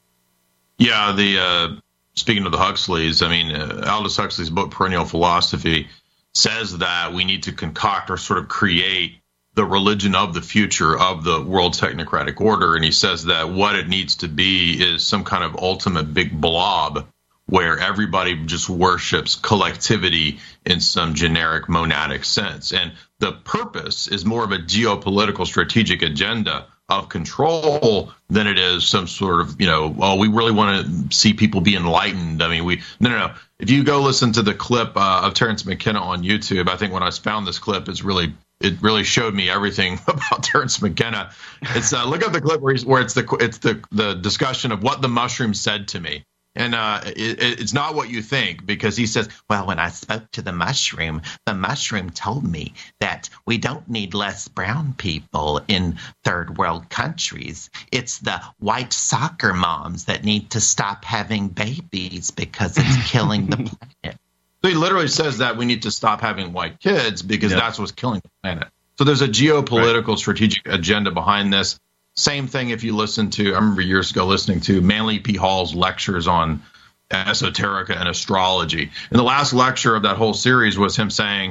Yeah, the uh, speaking of the Huxleys, I mean, uh, Aldous Huxley's book, Perennial Philosophy, says that we need to concoct or sort of create the religion of the future of the world technocratic order. And he says that what it needs to be is some kind of ultimate big blob where everybody just worships collectivity in some generic monadic sense. And the purpose is more of a geopolitical strategic agenda of control than it is some sort of, you know, oh, we really want to see people be enlightened. I mean, we, no, no, no. If you go listen to the clip uh, of Terence McKenna on YouTube, I think when I found this clip, it's really, it really showed me everything about Terence McKenna. It's uh, look up the clip where he's, where it's the, it's the, the discussion of what the mushroom said to me. And uh, it, it's not what you think, because he says, well, when I spoke to the mushroom, the mushroom told me that we don't need less brown people in third world countries. It's the white soccer moms that need to stop having babies because it's killing the planet. So he literally says that we need to stop having white kids because yep. that's what's killing the planet. So there's a geopolitical right. strategic agenda behind this. Same thing if you listen to, I remember years ago listening to Manly P. Hall's lectures on esoterica and astrology. And the last lecture of that whole series was him saying,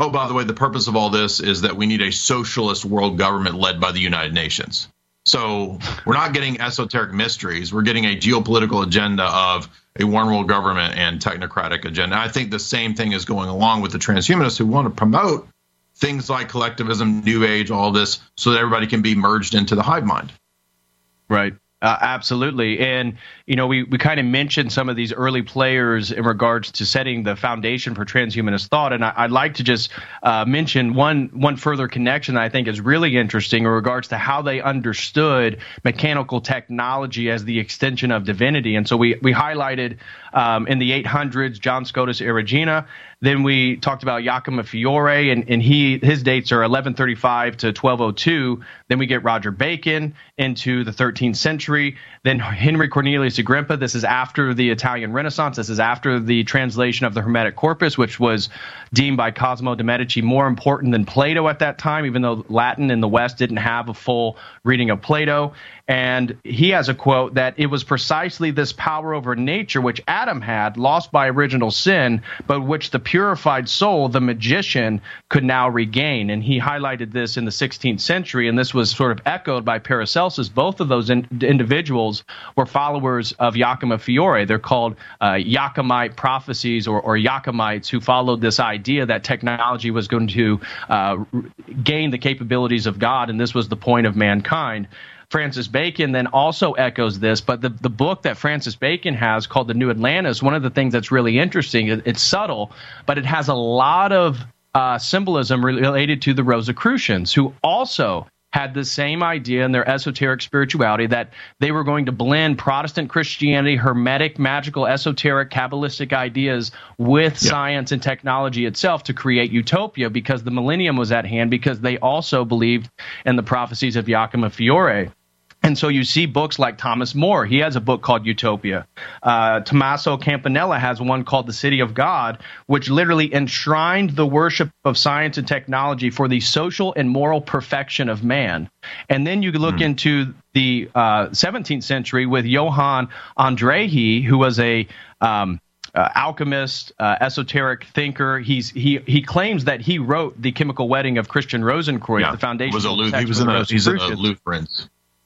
Oh, by the way, the purpose of all this is that we need a socialist world government led by the United Nations. So we're not getting esoteric mysteries. We're getting a geopolitical agenda of a one world government and technocratic agenda. I think the same thing is going along with the transhumanists who want to promote things like collectivism, New Age, all this, so that everybody can be merged into the hive mind. Right. Uh, absolutely. And, you know, we, we kind of mentioned some of these early players in regards to setting the foundation for transhumanist thought. And I, I'd like to just uh, mention one one further connection that I think is really interesting in regards to how they understood mechanical technology as the extension of divinity. And so we, we highlighted um, in the eight hundreds, John Scotus Erigena. Then we talked about Giacomo Fiore, and, and he his dates are eleven thirty-five to twelve oh two. Then we get Roger Bacon into the thirteenth century. Then Henry Cornelius Agrippa. This is after the Italian Renaissance. This is after the translation of the Hermetic Corpus, which was deemed by Cosimo de' Medici more important than Plato at that time, even though Latin in the West didn't have a full reading of Plato. And he has a quote that it was precisely this power over nature which Adam had, lost by original sin, but which the purified soul, the magician, could now regain. And he highlighted this in the sixteenth century, and this was sort of echoed by Paracelsus. Both of those in- individuals were followers of Giacomo Fiore. They're called uh, Jacomite prophecies or, or Jacomites, who followed this idea that technology was going to uh, gain the capabilities of God, and this was the point of mankind. Francis Bacon then also echoes this, but the, the book that Francis Bacon has called The New Atlantis, one of the things that's really interesting, it, it's subtle, but it has a lot of uh, symbolism related to the Rosicrucians, who also had the same idea in their esoteric spirituality that they were going to blend Protestant Christianity, Hermetic, magical, esoteric, Kabbalistic ideas with yeah. science and technology itself to create utopia, because the millennium was at hand, because they also believed in the prophecies of Giacomo Fiore. And so you see books like Thomas More. He has a book called Utopia. Uh, Tommaso Campanella has one called The City of God, which literally enshrined the worship of science and technology for the social and moral perfection of man. And then you look mm. into the uh, seventeenth century with Johann Andreae, who was a um, Uh, alchemist, uh, esoteric thinker. He's he he claims that he wrote The Chemical Wedding of Christian Rosenkreuz, yeah, the foundation. Was a Luth- he was in a, he's in a Lutherans.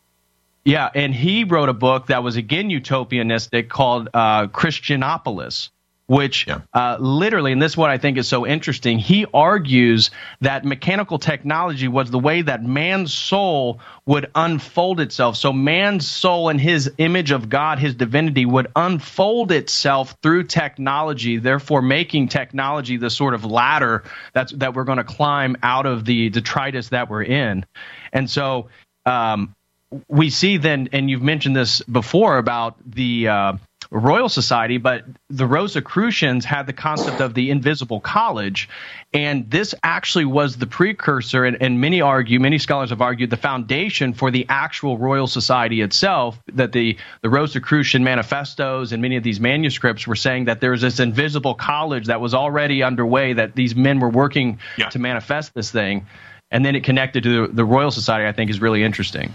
Yeah, and he wrote a book that was again utopianistic called uh, Christianopolis, which yeah. uh, literally, and this is what I think is so interesting, he argues that mechanical technology was the way that man's soul would unfold itself. So man's soul and his image of God, his divinity, would unfold itself through technology, therefore making technology the sort of ladder that's, that we're going to climb out of the detritus that we're in. And so um, we see then, and you've mentioned this before about the uh, Royal Society, but the Rosicrucians had the concept of the invisible college, and this actually was the precursor, and, and many argue, many scholars have argued, the foundation for the actual Royal Society itself, that the, the Rosicrucian manifestos and many of these manuscripts were saying that there was this invisible college that was already underway, that these men were working yeah. to manifest this thing, and then it connected to the, the Royal Society, I think is really interesting.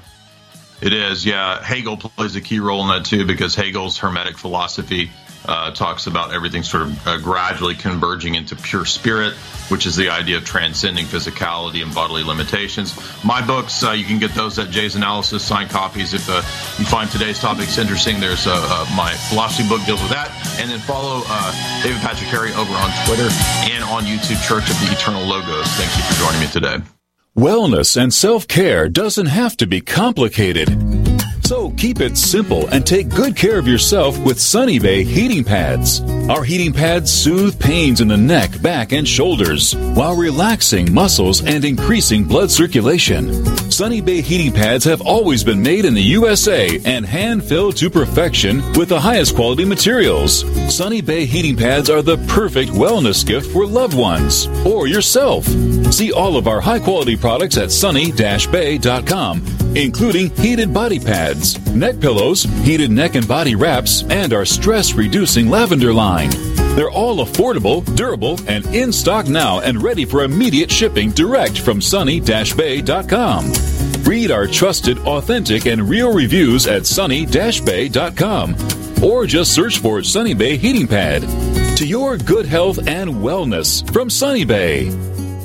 It is, yeah. Hegel plays a key role in that, too, because Hegel's Hermetic philosophy uh, talks about everything sort of uh, gradually converging into pure spirit, which is the idea of transcending physicality and bodily limitations. My books, uh, you can get those at Jay's Analysis, signed copies. If uh, you find today's topics interesting, there's uh, uh, my philosophy book deals with that. And then follow uh, David Patrick Harry over on Twitter and on YouTube, Church of the Eternal Logos. Thank you for joining me today. Wellness and self-care doesn't have to be complicated. So keep it simple and take good care of yourself with Sunny Bay heating pads. Our heating pads soothe pains in the neck, back, and shoulders while relaxing muscles and increasing blood circulation. Sunny Bay heating pads have always been made in the U S A and hand-filled to perfection with the highest quality materials. Sunny Bay heating pads are the perfect wellness gift for loved ones or yourself. See all of our high-quality products at sunny dash bay dot com, including heated body pads, neck pillows, heated neck and body wraps, and our stress-reducing lavender line. They're all affordable, durable, and in stock now and ready for immediate shipping direct from sunny dash bay dot com. Read our trusted, authentic, and real reviews at sunny dash bay dot com or just search for Sunny Bay Heating Pad. To your good health and wellness from Sunny Bay.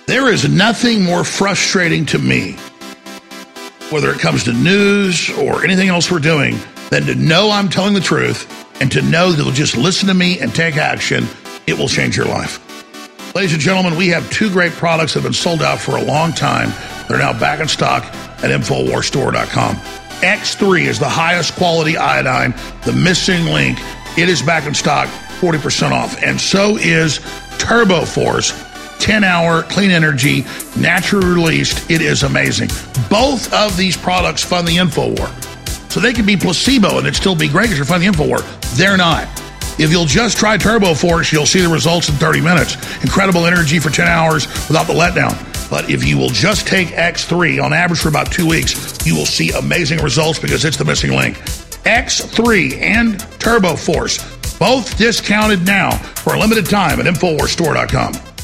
There is nothing more frustrating to me, whether it comes to news or anything else we're doing, than to know I'm telling the truth and to know that you'll just listen to me and take action. It will change your life. Ladies and gentlemen, we have two great products that have been sold out for a long time. They're now back in stock at Infowars Store dot com. X three is the highest quality iodine, the missing link. It is back in stock, forty percent off. And so is Turbo Force, ten hour clean energy, naturally released. It is amazing. Both of these products fund the InfoWar. So they can be placebo and it'd still be great because you're funding the InfoWar. They're not. If you'll just try Turbo Force, you'll see the results in thirty minutes. Incredible energy for ten hours without the letdown. But if you will just take X three on average for about two weeks, you will see amazing results because it's the missing link. X three and Turbo Force, both discounted now for a limited time at Infowars Store dot com.